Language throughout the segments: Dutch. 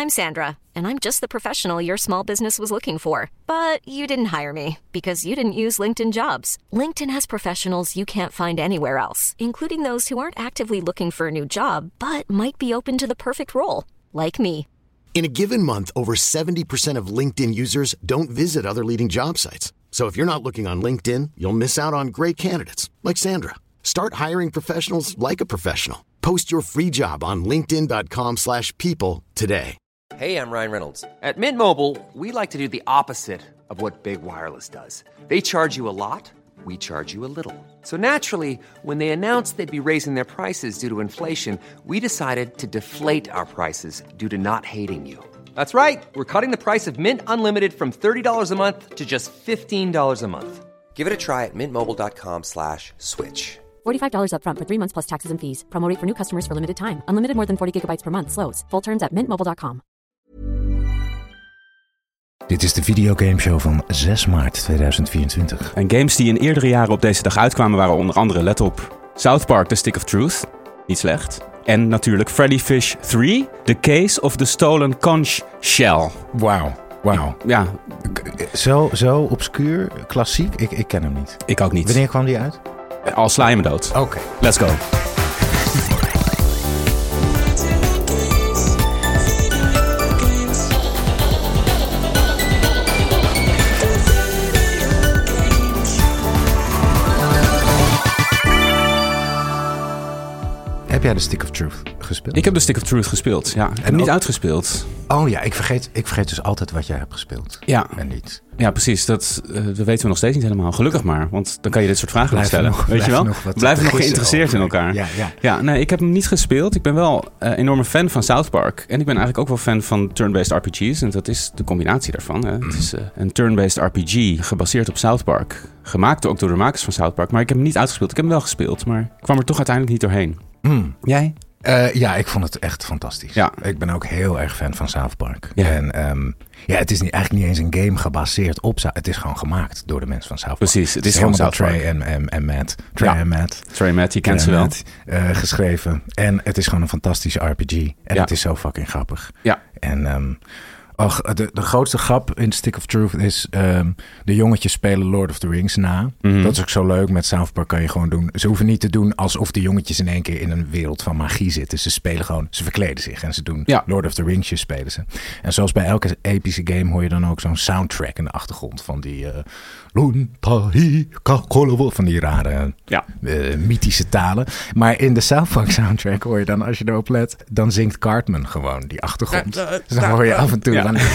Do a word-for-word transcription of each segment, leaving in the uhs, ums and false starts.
I'm Sandra, and I'm just the professional your small business was looking for. But you didn't hire me because you didn't use LinkedIn Jobs. LinkedIn has professionals you can't find anywhere else, including those who aren't actively looking for a new job, but might be open to the perfect role, like me. In a given month, over seventy percent of LinkedIn users don't visit other leading job sites. So if you're not looking on LinkedIn, you'll miss out on great candidates like Sandra. Start hiring professionals like a professional. Post your free job on linkedin dot com slash people today. Hey, I'm Ryan Reynolds. At Mint Mobile, we like to do the opposite of what Big Wireless does. They charge you a lot, we charge you a little. So naturally, when they announced they'd be raising their prices due to inflation, we decided to deflate our prices due to not hating you. That's right. We're cutting the price of Mint Unlimited from thirty dollars a month to just fifteen dollars a month. Give it a try at mintmobile.com slash switch. forty-five dollars up front for three months plus taxes and fees. Promo rate for new customers for limited time. Unlimited more than forty gigabytes per month. Slows full terms at mint mobile dot com. Dit is de videogameshow van zes maart tweeduizend vierentwintig. En games die in eerdere jaren op deze dag uitkwamen waren onder andere, let op, South Park The Stick of Truth, niet slecht. En natuurlijk Freddy Fish drie, The Case of the Stolen Conch Shell. Wauw, wauw. Ja. Zo, zo obscuur, klassiek, ik, ik ken hem niet. Ik ook niet. Wanneer kwam die uit? Al sla je me dood. Oké. Okay. Let's go. Heb jij de Stick of Truth gespeeld? Ik heb de Stick of Truth gespeeld, ja. Ik heb hem niet uitgespeeld. Oh ja, ik vergeet, ik vergeet dus altijd wat jij hebt gespeeld. Ja. En niet. Ja, precies. Dat, uh, dat weten we nog steeds niet helemaal. Gelukkig maar, want dan kan je dit soort vragen nog stellen. Nog, weet je wel? Nog we blijven nog geïnteresseerd over in elkaar. Ja, ja. ja, nee, ik heb hem niet gespeeld. Ik ben wel een uh, enorme fan van South Park. En ik ben eigenlijk ook wel fan van turn-based R P G's. En dat is de combinatie daarvan. Hè. Mm. Het is uh, een turn-based R P G gebaseerd op South Park. Gemaakt ook door de makers van South Park. Maar ik heb hem niet uitgespeeld. Ik heb hem wel gespeeld, maar ik kwam er toch uiteindelijk niet doorheen. Mm. Jij? Uh, ja, ik vond het echt fantastisch. Ja. Ik ben ook heel erg fan van South Park. Ja. En um, ja, het is niet, eigenlijk niet eens een game gebaseerd op South. Het is gewoon gemaakt door de mensen van South Park. Precies, het is, het is gewoon South South Park. Trey en, en, en Matt. Trey ja. en Matt. Trey en Matt, je kent ze wel. Matt, uh, geschreven. En het is gewoon een fantastische R P G. En ja. het is zo fucking grappig. Ja. En um, och, de, de grootste grap in Stick of Truth is um, de jongetjes spelen Lord of the Rings na. Mm-hmm. Dat is ook zo leuk. Met South Park kan je gewoon doen. Ze hoeven niet te doen alsof de jongetjes in één keer in een wereld van magie zitten. Ze spelen gewoon, ze verkleden zich en ze doen ja. Lord of the Ringsjes spelen ze. En zoals bij elke epische game hoor je dan ook zo'n soundtrack in de achtergrond van die uh, van die rare ja. uh, mythische talen. Maar in de South Park soundtrack hoor je dan, als je erop let, dan zingt Cartman gewoon die achtergrond. Dus dan hoor je af en toe van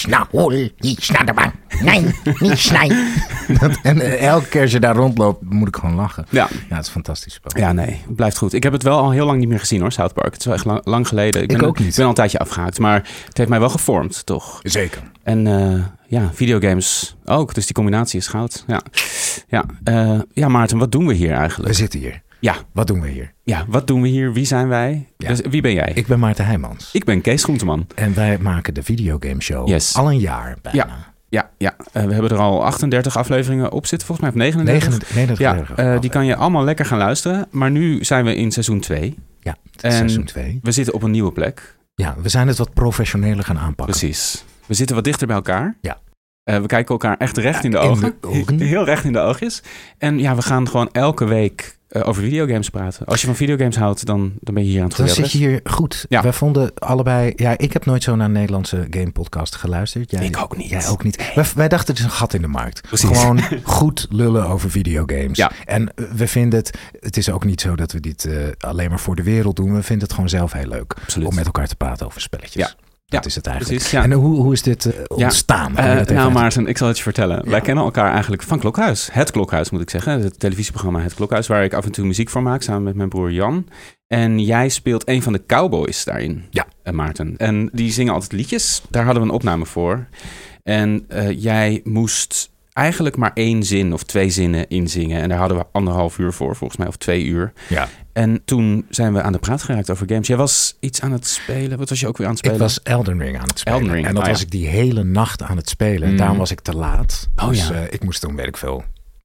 nee, niet snij. En uh, elke keer als je daar rondloopt, moet ik gewoon lachen. Ja, ja het is een fantastisch spel. Ja, nee, het blijft goed. Ik heb het wel al heel lang niet meer gezien hoor, South Park. Het is wel echt lang, lang geleden. Ik, ik ben, ook niet. Ik ben al een tijdje afgehaakt, maar het heeft mij wel gevormd, toch? Zeker. En uh, ja, videogames ook. Dus die combinatie is goud. Ja, ja, uh, ja Maarten, wat doen we hier eigenlijk? We zitten hier. Ja. Wat doen we hier? Ja, wat doen we hier? Wie zijn wij? Ja. Dus, wie ben jij? Ik ben Maarten Heijmans. Ik ben Kees Groenteman. En wij maken de videogameshow yes. al een jaar bijna. Ja. Ja, ja. Uh, we hebben er al achtendertig afleveringen op zitten, volgens mij, of negenendertig. negenendertig Ja, uh, die kan je allemaal lekker gaan luisteren. Maar nu zijn we in seizoen twee. Ja, en seizoen twee. We zitten op een nieuwe plek. Ja, we zijn het wat professioneler gaan aanpakken. Precies. We zitten wat dichter bij elkaar. Ja. Uh, we kijken elkaar echt recht ja, in de in ogen. De ogen. Heel recht in de oogjes. En ja, we gaan gewoon elke week uh, over videogames praten. Als je van videogames houdt, dan, dan ben je hier aan het Dan goede zit je hier goed. Ja. Wij vonden allebei... Ja, ik heb nooit zo naar een Nederlandse gamepodcast geluisterd. Jij, ik ook niet. Jij ook niet. Nee. Wij, wij dachten, het is een gat in de markt. Precies. Gewoon goed lullen over videogames. Ja. En we vinden het... Het is ook niet zo dat we dit uh, alleen maar voor de wereld doen. We vinden het gewoon zelf heel leuk. Absoluut. Om met elkaar te praten over spelletjes. Ja. Dat ja, is het eigenlijk. Precies, ja. En hoe, hoe is dit uh, ontstaan? Ja. Uh, nou Maarten, ik zal het je vertellen. Ja. Wij kennen elkaar eigenlijk van Klokhuis. Het Klokhuis moet ik zeggen. Het televisieprogramma Het Klokhuis, waar ik af en toe muziek voor maak samen met mijn broer Jan. En jij speelt een van de cowboys daarin, ja. uh, Maarten. En die zingen altijd liedjes. Daar hadden we een opname voor. En uh, jij moest eigenlijk maar één zin of twee zinnen inzingen. En daar hadden we anderhalf uur voor, volgens mij, of twee uur. Ja. En toen zijn we aan de praat geraakt over games. Jij was iets aan het spelen. Wat was je ook weer aan het spelen? Ik was Elden Ring aan het spelen. Elden Ring. En dat oh, was ja. ik die hele nacht aan het spelen. En mm. daarom was ik te laat. Oh, dus ja. uh, ik moest toen, weet ik veel,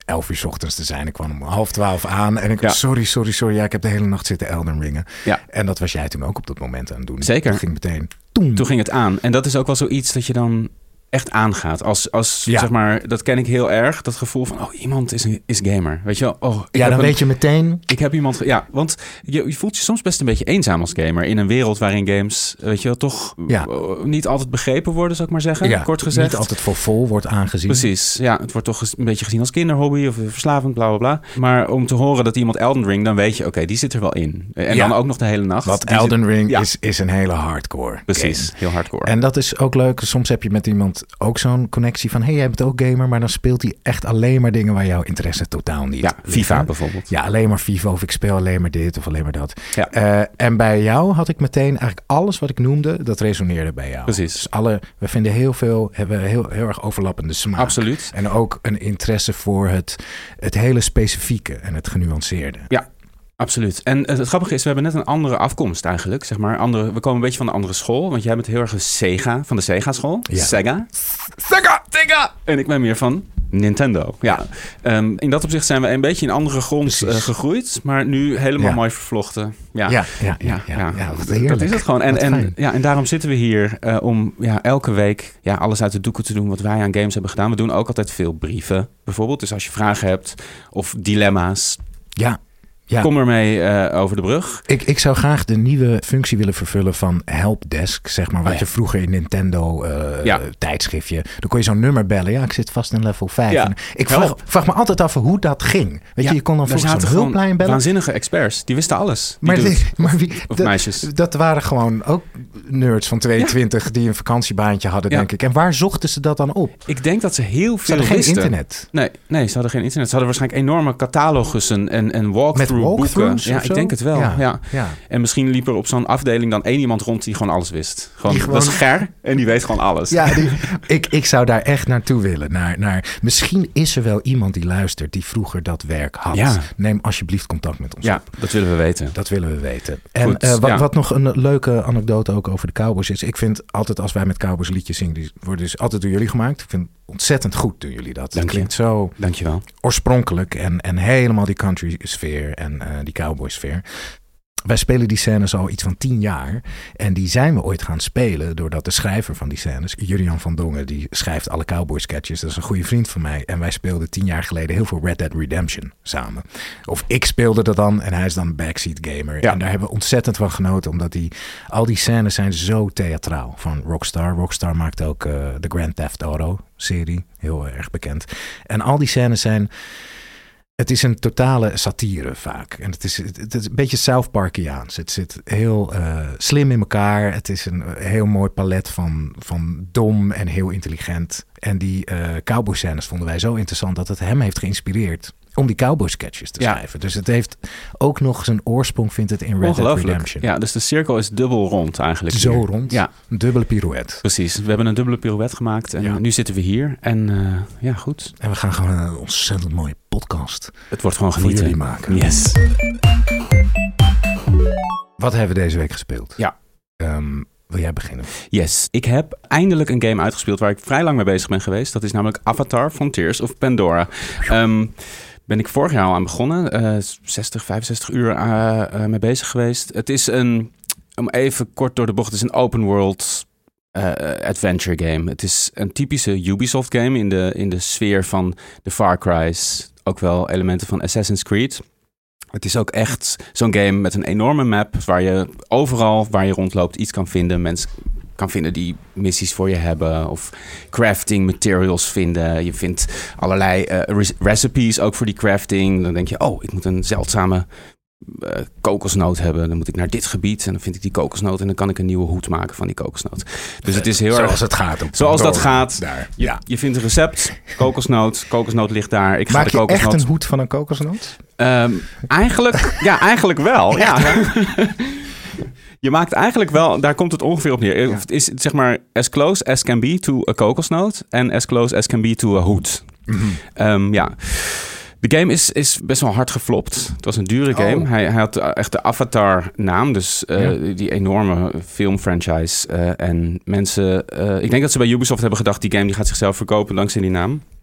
elf uur 's ochtends te zijn. Ik kwam om half twaalf aan en ik Ja. sorry, sorry, sorry. Ja, ik heb de hele nacht zitten Elden Ringen. Ja. En dat was jij toen ook op dat moment aan het doen. Zeker. Dat ging meteen. Toen. Toen ging het aan. En dat is ook wel zoiets dat je dan echt aangaat. Als, als Ja. zeg maar, dat ken ik heel erg. Dat gevoel van, oh, iemand is, een, is gamer. Weet je wel? Oh, ik Ja, heb dan een- weet je meteen. Ik heb iemand... ge- Ja, want je, je voelt je soms best een beetje eenzaam als gamer. In een wereld waarin games, weet je wel, toch Ja. uh, niet altijd begrepen worden, zou ik maar zeggen. Ja, Kort gezegd. niet altijd voor vol wordt aangezien. Precies, ja. Het wordt toch eens een beetje gezien als kinderhobby of verslavend, bla bla bla. Maar om te horen dat iemand Elden Ring, dan weet je, oké, die zit er wel in. En Ja. dan ook nog de hele nacht. Want Die zit- Elden Ring Ja. is, is een hele hardcore Precies, game. heel hardcore. En dat is ook leuk. Soms heb je met iemand ook zo'n connectie van... hey, jij bent ook gamer, maar dan speelt hij echt alleen maar dingen... waar jouw interesse totaal niet ja, ligt, FIFA hè? bijvoorbeeld. Ja, alleen maar FIFA of ik speel alleen maar dit of alleen maar dat. Ja. Eh, en bij jou had ik meteen eigenlijk alles wat ik noemde... dat resoneerde bij jou. Precies. Dus alle, we vinden heel veel, hebben heel, heel erg overlappende smaak. Absoluut. En ook een interesse voor het, het hele specifieke en het genuanceerde. Ja, absoluut. En het, het grappige is, we hebben net een andere afkomst eigenlijk. Zeg maar. andere, we komen een beetje van een andere school. Want jij bent heel erg een Sega, van de Sega-school. Ja. Sega. Sega, Sega! En ik ben meer van Nintendo. Ja. Um, in dat opzicht zijn we een beetje in andere grond uh, gegroeid. Maar nu helemaal Ja. mooi vervlochten. Ja, Ja, ja, ja, ja, ja. Ja, wat heerlijk. dat is het gewoon. En, Wat en, fijn. ja, en daarom zitten we hier uh, om ja, elke week ja, alles uit de doeken te doen wat wij aan games hebben gedaan. We doen ook altijd veel brieven bijvoorbeeld. Dus als je vragen hebt of dilemma's, Ja. Ja. kom ermee uh, over de brug. Ik, ik zou graag de nieuwe functie willen vervullen van helpdesk, zeg maar. Wat Oh ja. je vroeger in Nintendo uh, Ja. tijdschriftje. Dan kon je zo'n nummer bellen. Ja, ik zit vast in level vijf. Ja. En ik vraag, Help. vraag me altijd af hoe dat ging. Weet Ja, je, je kon dan daar vroeger zaten zo'n gewoon hulplijn bellen. waanzinnige experts. Die wisten alles. Die Maar, dudes. wie- maar wie, Of dat, meisjes. dat waren gewoon ook nerds van tweeëntwintig die een vakantiebaantje hadden, Ja. denk ik. En waar zochten ze dat dan op? Ik denk dat ze heel Ze veel hadden geen wisten. internet. Nee, nee, ze hadden geen internet. Ze hadden waarschijnlijk enorme catalogussen en, en walkthrough boeken. walkthroughs Ja, of ik zo? denk het wel. Ja. Ja, ja. En misschien liep er op zo'n afdeling dan één iemand rond die gewoon alles wist. Gewoon, Die gewoon- Dat is Ger en die weet gewoon alles. Ja, die, ik, ik zou daar echt naartoe willen. Naar, naar, misschien is er wel iemand die luistert die vroeger dat werk had. Ja. Neem alsjeblieft contact met ons Ja, op. dat willen we weten. Dat willen we weten. En Goed, eh, wat, ja. wat nog een leuke anekdote ook over de Cowboys is. Ik vind altijd als wij met Cowboys liedjes zingen, die worden dus altijd door jullie gemaakt. Ik vind het ontzettend goed doen jullie dat. Dank Het je. klinkt zo Dankjewel. oorspronkelijk en, en helemaal die country sfeer en uh, die Cowboy sfeer. Wij spelen die scènes al iets van tien jaar. En die zijn we ooit gaan spelen doordat de schrijver van die scènes, Jurian van Dongen, die schrijft alle Cowboy sketches. Dat is een goede vriend van mij. En wij speelden tien jaar geleden heel veel Red Dead Redemption samen. Of ik speelde dat dan en hij is dan een backseat gamer. Ja. En daar hebben we ontzettend van genoten. Omdat die, al die scènes zijn zo theatraal van Rockstar. Rockstar maakt ook uh, de Grand Theft Auto serie. Heel erg bekend. En al die scènes zijn... Het is een totale satire vaak. En het is, het is een beetje South Parkiaans. Het zit heel uh, slim in elkaar. Het is een heel mooi palet van, van dom en heel intelligent. En die uh, cowboy scènes vonden wij zo interessant dat het hem heeft geïnspireerd om die cowboy sketches te Ja. schrijven. Dus het heeft ook nog zijn oorsprong, vindt het, in Red Dead Ongelooflijk. Redemption. Ja, dus de cirkel is dubbel rond eigenlijk. Zo hier. rond. Ja, Een dubbele pirouette. precies. We hebben een dubbele pirouette gemaakt en Ja. nu zitten we hier. En uh, ja, goed. En we gaan gewoon een ontzettend mooie podcast Het wordt gewoon voor genieten. jullie maken. Yes. Wat hebben we deze week gespeeld? Ja. Um, wil jij beginnen? Yes. Ik heb eindelijk een game uitgespeeld waar ik vrij lang mee bezig ben geweest. Dat is namelijk Avatar Frontiers of Pandora. Um, ben ik vorig jaar al aan begonnen. Uh, zestig, vijfenzestig uur uh, uh, mee bezig geweest. Het is een, om even kort door de bocht, het is een open world uh, adventure game. Het is een typische Ubisoft game in de, in de sfeer van de Far Cry's. Ook wel elementen van Assassin's Creed. Het is ook echt zo'n game met een enorme map waar je overal waar je rondloopt iets kan vinden. Mensen kan vinden die missies voor je hebben of crafting materials vinden. Je vindt allerlei uh, re- recipes ook voor die crafting. Dan denk je, oh, ik moet een zeldzame uh, kokosnoot hebben. Dan moet ik naar dit gebied en dan vind ik die kokosnoot en dan kan ik een nieuwe hoed maken van die kokosnoot. Dus het is heel Zoals erg... het gaat. Op Zoals dat Pandora. gaat. Daar. Je, Ja. je vindt een recept, kokosnoot, kokosnoot ligt daar. Ik ga Maak de je kokosnoot... echt een hoed van een kokosnoot? Um, eigenlijk, ja, eigenlijk wel. Ja. Je maakt eigenlijk wel, daar komt het ongeveer op neer. Ja. Het is zeg maar as close as can be to a kokosnoot en as close as can be to a hoed. Mm-hmm. Um, ja. De game is, is best wel hard geflopt. Het was een dure game. Oh. Hij, hij had echt de Avatar-naam, dus uh, Ja. die enorme filmfranchise. Uh, en mensen, uh, ik denk dat ze bij Ubisoft hebben gedacht, die game die gaat zichzelf verkopen dankzij die naam.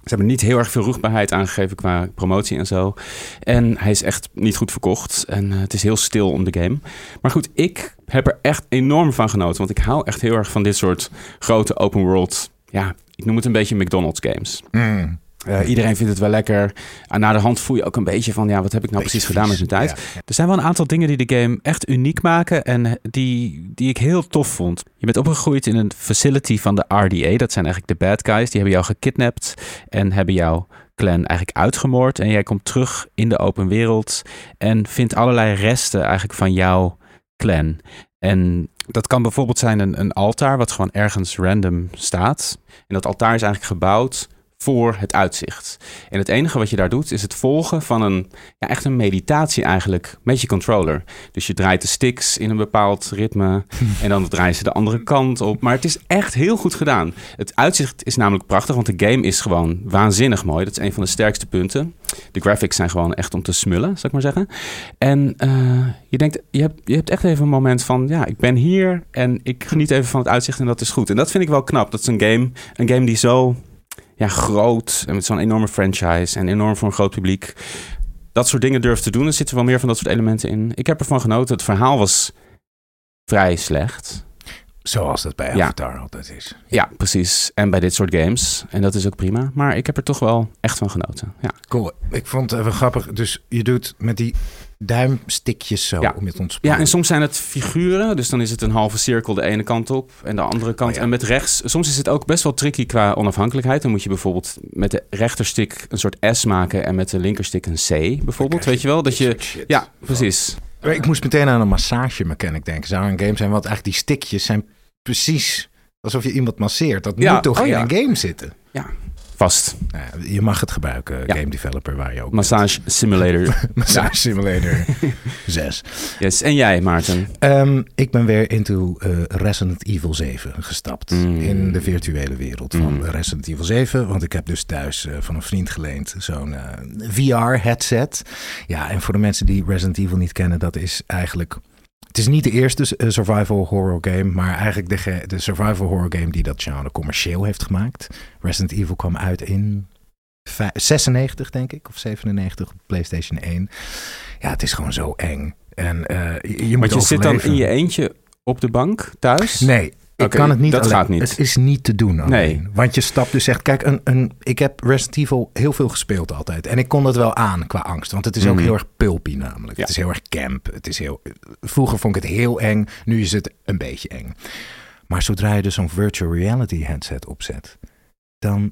Ze hebben niet heel erg veel rugbaarheid aangegeven qua promotie en zo. En hij is echt niet goed verkocht. En uh, het is heel stil om de game. Maar goed, ik heb er echt enorm van genoten. Want ik hou echt heel erg van dit soort grote open world... Ja, ik noem het een beetje McDonald's games. Mm. Uh, iedereen vindt het wel lekker. En na de hand voel je ook een beetje van... ja, wat heb ik nou Beetje precies gedaan met mijn tijd? Ja. Er zijn wel een aantal dingen die de game echt uniek maken... en die, die ik heel tof vond. Je bent opgegroeid in een facility van de R D A. Dat zijn eigenlijk de bad guys. Die hebben jou gekidnapt en hebben jouw clan eigenlijk uitgemoord. En jij komt terug in de open wereld... en vindt allerlei resten eigenlijk van jouw clan. En dat kan bijvoorbeeld zijn een, een altaar... wat gewoon ergens random staat. En dat altaar is eigenlijk gebouwd... voor het uitzicht. En het enige wat je daar doet is het volgen van een, ja, echt een meditatie eigenlijk met je controller. Dus je draait de sticks in een bepaald ritme en dan draai je ze de andere kant op. Maar het is echt heel goed gedaan. Het uitzicht is namelijk prachtig, want de game is gewoon waanzinnig mooi. Dat is een van de sterkste punten. De graphics zijn gewoon echt om te smullen, zou ik maar zeggen. En uh, je denkt, je hebt, je hebt echt even een moment van, ja, ik ben hier en ik geniet even van het uitzicht en dat is goed. En dat vind ik wel knap. Dat is een game, een game die zo... ja, groot en met zo'n enorme franchise en enorm voor een groot publiek. Dat soort dingen durft te doen. Er zitten wel meer van dat soort elementen in. Ik heb ervan genoten. Het verhaal was vrij slecht. Zoals dat bij Avatar ja. altijd is. Ja, precies. En bij dit soort games. En dat is ook prima. Maar ik heb er toch wel echt van genoten. Ja. Cool. Ik vond het even grappig. Dus je doet met die duimstikjes zo ja. om je te ontspannen. Ja, en soms zijn het figuren. Dus dan is het een halve cirkel de ene kant op en de andere kant. Oh ja. En met rechts. Soms is het ook best wel tricky qua onafhankelijkheid. Dan moet je bijvoorbeeld met de rechterstick een soort S maken en met de linkerstick een C bijvoorbeeld. Weet je wel? Dat je. Ja, precies. Ik moest meteen aan een massage mechanic denken. Zou een game zijn, want eigenlijk die stickjes zijn precies alsof je iemand masseert. Dat ja. moet toch oh, in ja. een game zitten? Ja, vast. Nou, je mag het gebruiken, ja. game developer, waar je ook... Massage bent. Simulator. Massage Simulator zes. Yes. En jij, Maarten? Um, ik ben weer into uh, Resident Evil zeven gestapt. Mm. In de virtuele wereld van mm. Resident Evil zeven. Want ik heb dus thuis uh, van een vriend geleend zo'n uh, V R-headset. Ja, en voor de mensen die Resident Evil niet kennen, dat is eigenlijk... Het is niet de eerste uh, survival horror game, maar eigenlijk de, ge- de survival horror game die dat genre commercieel heeft gemaakt. Resident Evil kwam uit in vijf, zesennegentig, denk ik, of zevenennegentig op PlayStation één. Ja, het is gewoon zo eng. En uh, je, je moet je zit dan in je eentje op de bank thuis? Nee. Ik okay, kan het niet dat alleen. Gaat niet. Het is niet te doen alleen. Nee. Want je stapt dus echt... Kijk, een, een, ik heb Resident Evil heel veel gespeeld altijd. En ik kon het wel aan qua angst. Want het is ook mm-hmm. heel erg pulpy namelijk. Ja. Het is heel erg camp. Het is heel, vroeger vond ik het heel eng. Nu is het een beetje eng. Maar zodra je dus zo'n virtual reality headset opzet... dan...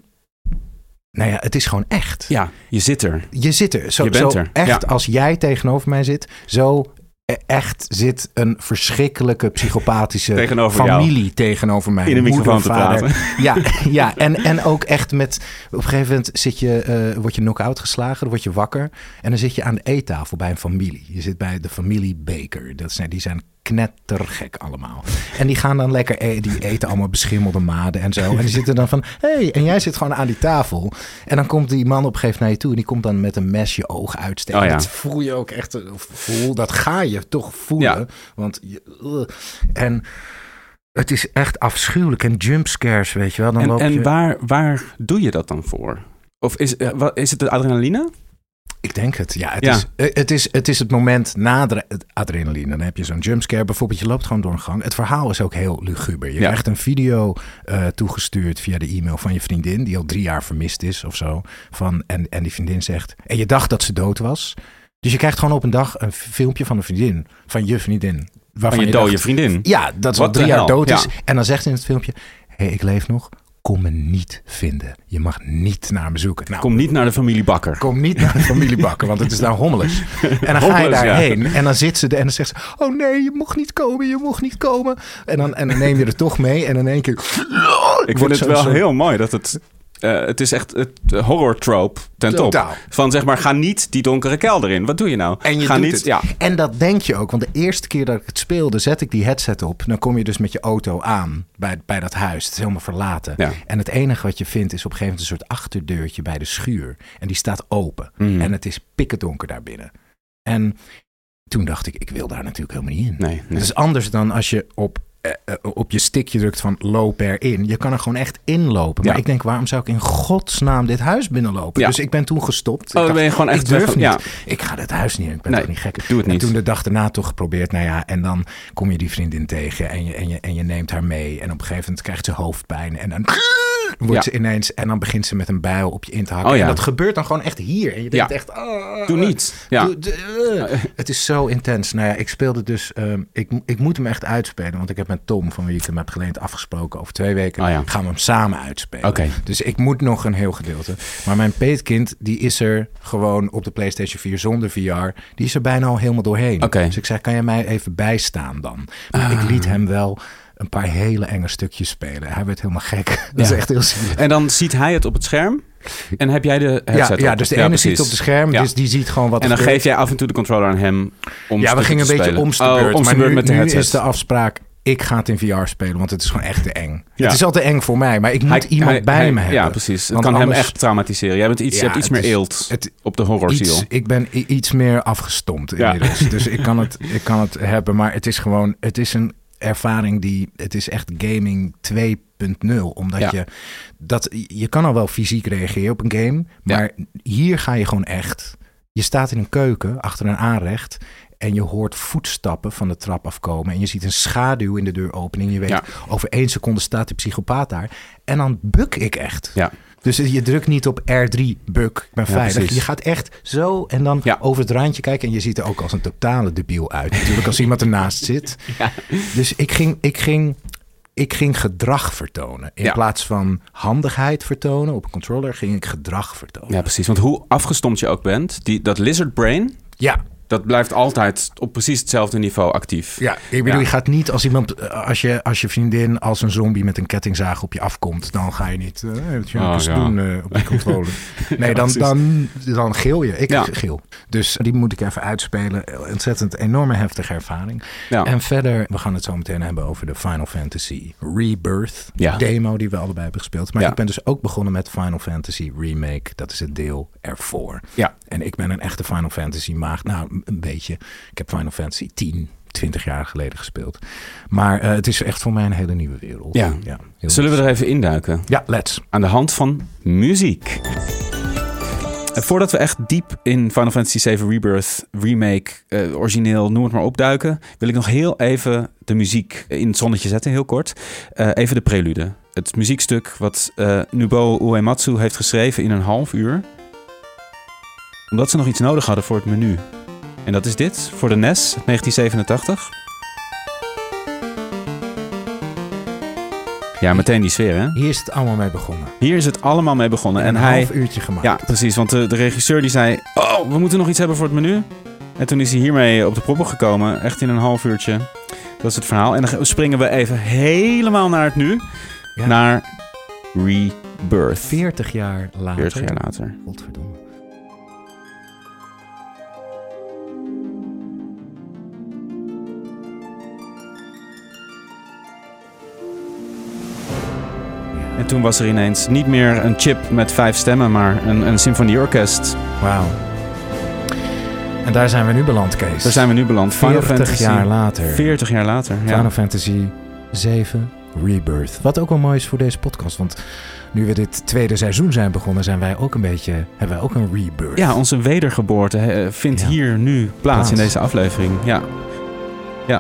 Nou ja, het is gewoon echt. Ja, je zit er. Je zit er. Zo, je bent zo er. Echt ja. als jij tegenover mij zit... Zo... Echt zit een verschrikkelijke psychopathische tegenover familie jou. tegenover mij. In de microfoon te praten. Ja, ja en, en ook echt met... Op een gegeven moment zit je, uh, word je knock-out geslagen, dan word je wakker. En dan zit je aan de eettafel bij een familie. Je zit bij de familie Baker. Dat zijn, die zijn knettergek allemaal. En die gaan dan lekker... E- die eten allemaal beschimmelde maden en zo. En die zitten dan van... Hé, hey, en jij zit gewoon aan die tafel. En dan komt die man op een gegeven moment naar je toe. En die komt dan met een mes je oog uitsteken. Oh ja. Dat voel je ook echt... Voel, dat ga je toch voelen. Ja. Want je, uh, en het is echt afschuwelijk. En jumpscares, weet je wel. Dan en loop en je... waar, waar doe je dat dan voor? Of is, uh, wat, is het de adrenaline? Ik denk het. Ja, het, ja. Is, het, is, het is het moment na de adrenaline. Dan heb je zo'n jumpscare. Bijvoorbeeld, je loopt gewoon door een gang. Het verhaal is ook heel luguber. Je ja. krijgt een video uh, toegestuurd via de e-mail van je vriendin... die al drie jaar vermist is of zo. Van, en, en die vriendin zegt... En je dacht dat ze dood was... Dus je krijgt gewoon op een dag een filmpje van een vriendin. Van je vriendin. Van je dode vriendin? Ja, dat ze al drie jaar dood is. Ja. En dan zegt ze in het filmpje... Hé, hey, ik leef nog. Kom me niet vinden. Je mag niet naar me zoeken. Nou, kom niet naar de familie Bakker. Kom niet naar de familie Bakker, want het is daar hommeles. En dan ga je daarheen. Ja. En dan zit ze er en dan zegt ze... Oh nee, je mocht niet komen, je mocht niet komen. En dan, en dan neem je er toch mee. En in één keer... Ik vind het wel zo... heel mooi dat het... Uh, het is echt het horror trope ten Totaal. top. Van zeg maar, ga niet die donkere kelder in. Wat doe je nou? En je ga doet niet, het. Ja. En dat denk je ook. Want de eerste keer dat ik het speelde, zet ik die headset op. Dan kom je dus met je auto aan bij, bij dat huis. Het is helemaal verlaten. Ja. En het enige wat je vindt is op een gegeven moment een soort achterdeurtje bij de schuur. En die staat open. Mm. En het is pikkendonker daarbinnen. En toen dacht ik, ik wil daar natuurlijk helemaal niet in. Nee, nee. Het is anders dan als je op uh, uh, op je stickje drukt van loop erin. Je kan er gewoon echt inlopen. Maar ja. ik denk, waarom zou ik in godsnaam dit huis binnenlopen? Ja. Dus ik ben toen gestopt. Oh, dan dacht, ben je gewoon echt ik durf weg, niet. ja. Ik ga dit huis niet in. Ik ben nee, toch niet gek. Doe het niet. En toen de dag daarna toch geprobeerd. Nou ja, en dan kom je die vriendin tegen en je, en je, en je neemt haar mee. En op een gegeven moment krijgt ze hoofdpijn. En dan wordt ja. ze ineens... En dan begint ze met een bijl op je in te hakken. Oh, ja. En dat gebeurt dan gewoon echt hier. En je denkt ja. echt... Oh, doe niet. Ja. Doe, de, uh. Het is zo intens. Nou ja, ik speelde dus... Um, ik, ik moet hem echt uitspelen. Want ik heb met Tom, van wie ik hem heb geleend, afgesproken. Over twee weken oh, ja. gaan we hem samen uitspelen. Okay. Dus ik moet nog een heel gedeelte. Maar mijn peetkind, die is er gewoon op de PlayStation vier zonder V R. Die is er bijna al helemaal doorheen. Okay. Dus ik zei, kan je mij even bijstaan dan? Maar ah. ik liet hem wel een paar hele enge stukjes spelen. Hij werd helemaal gek. Dat ja. is echt heel zielig. En dan ziet hij het op het scherm. En heb jij de headset Ja, ja op? dus de ja, ene precies. ziet op het scherm, ja. dus die ziet gewoon wat en dan er geef jij af en toe de controller aan hem om Ja, we gingen een beetje spelen. om de beurt. Oh, maar beurt nu, met de nu headset. is de afspraak, ik ga het in V R spelen, want het is gewoon echt te eng. Ja. Het is al te eng voor mij, maar ik moet hij, iemand hij, bij hij, me hebben. Ja, precies. Het want kan anders, hem echt traumatiseren. Jij bent iets, ja, je hebt iets meer is, eelt het, op de horrorziel. Iets, ik ben i- iets meer afgestompt inmiddels. Ja. Dus ik kan, het, ik kan het hebben, maar het is gewoon, het is een ervaring die, het is echt gaming twee punt nul. Omdat ja. je, dat, je kan al wel fysiek reageren op een game, maar ja. hier ga je gewoon echt, je staat in een keuken achter een aanrecht en je hoort voetstappen van de trap afkomen en je ziet een schaduw in de deur openen en je weet, ja. over één seconde staat die psychopaat daar. En dan buk ik echt. Ja. Dus je drukt niet op R drie, buk, ik ben ja, veilig. Precies. Je gaat echt zo en dan ja. over het randje kijken. En je ziet er ook als een totale debiel uit. Natuurlijk als iemand ernaast zit. Ja. Dus ik ging, ik, ging, ik ging gedrag vertonen. In ja. plaats van handigheid vertonen op een controller, ging ik gedrag vertonen. Ja, precies. Want hoe afgestompt je ook bent, die, dat lizard brain... Ja. Dat blijft altijd op precies hetzelfde niveau actief. Ja, ik bedoel, ja. je gaat niet als iemand, als je, als je vriendin als een zombie met een kettingzaag op je afkomt, dan ga je niet, uh, wat je oh, ja. doen uh, op die controle. Nee, ja, dan, dan, dan geel je. Ik ja. geel. Dus die moet ik even uitspelen. Ontzettend enorme heftige ervaring. Ja. En verder, we gaan het zo meteen hebben over de Final Fantasy Rebirth ja. demo die we allebei hebben gespeeld. Maar ja. ik ben dus ook begonnen met Final Fantasy Remake. Dat is het deel ervoor. Ja. En ik ben een echte Final Fantasy maagd. Nou, een beetje. Ik heb Final Fantasy tien, twintig jaar geleden gespeeld. Maar uh, het is echt voor mij een hele nieuwe wereld. Ja. ja Zullen we er even induiken? Ja, let's. Aan de hand van muziek. En voordat we echt diep in Final Fantasy zeven Rebirth, Remake, uh, origineel, noem het maar opduiken, wil ik nog heel even de muziek in het zonnetje zetten, heel kort. Uh, even de prelude. Het muziekstuk wat uh, Nobuo Uematsu heeft geschreven in een half uur. Omdat ze nog iets nodig hadden voor het menu. En dat is dit, voor de N E S, negentien zevenentachtig. Ja, meteen die sfeer, hè? Hier is het allemaal mee begonnen. Hier is het allemaal mee begonnen. En een en hij, half uurtje gemaakt. Ja, precies. Want de, de regisseur die zei, oh, we moeten nog iets hebben voor het menu. En toen is hij hiermee op de proppen gekomen. Echt in een half uurtje. Dat is het verhaal. En dan springen we even helemaal naar het nu. Ja. Naar Rebirth. veertig jaar later. veertig jaar later. Godverdomme. En toen was er ineens niet meer een chip met vijf stemmen, maar een, een symfonieorkest. Wauw. En daar zijn we nu beland, Kees. Daar zijn we nu beland. Final veertig jaar later. veertig jaar later, ja. Final Fantasy zeven Rebirth. Wat ook wel mooi is voor deze podcast, want nu we dit tweede seizoen zijn begonnen, zijn wij ook een beetje, hebben wij ook een rebirth. Ja, onze wedergeboorte he, vindt ja. hier nu plaats, plaats in deze aflevering. Ja. Ja.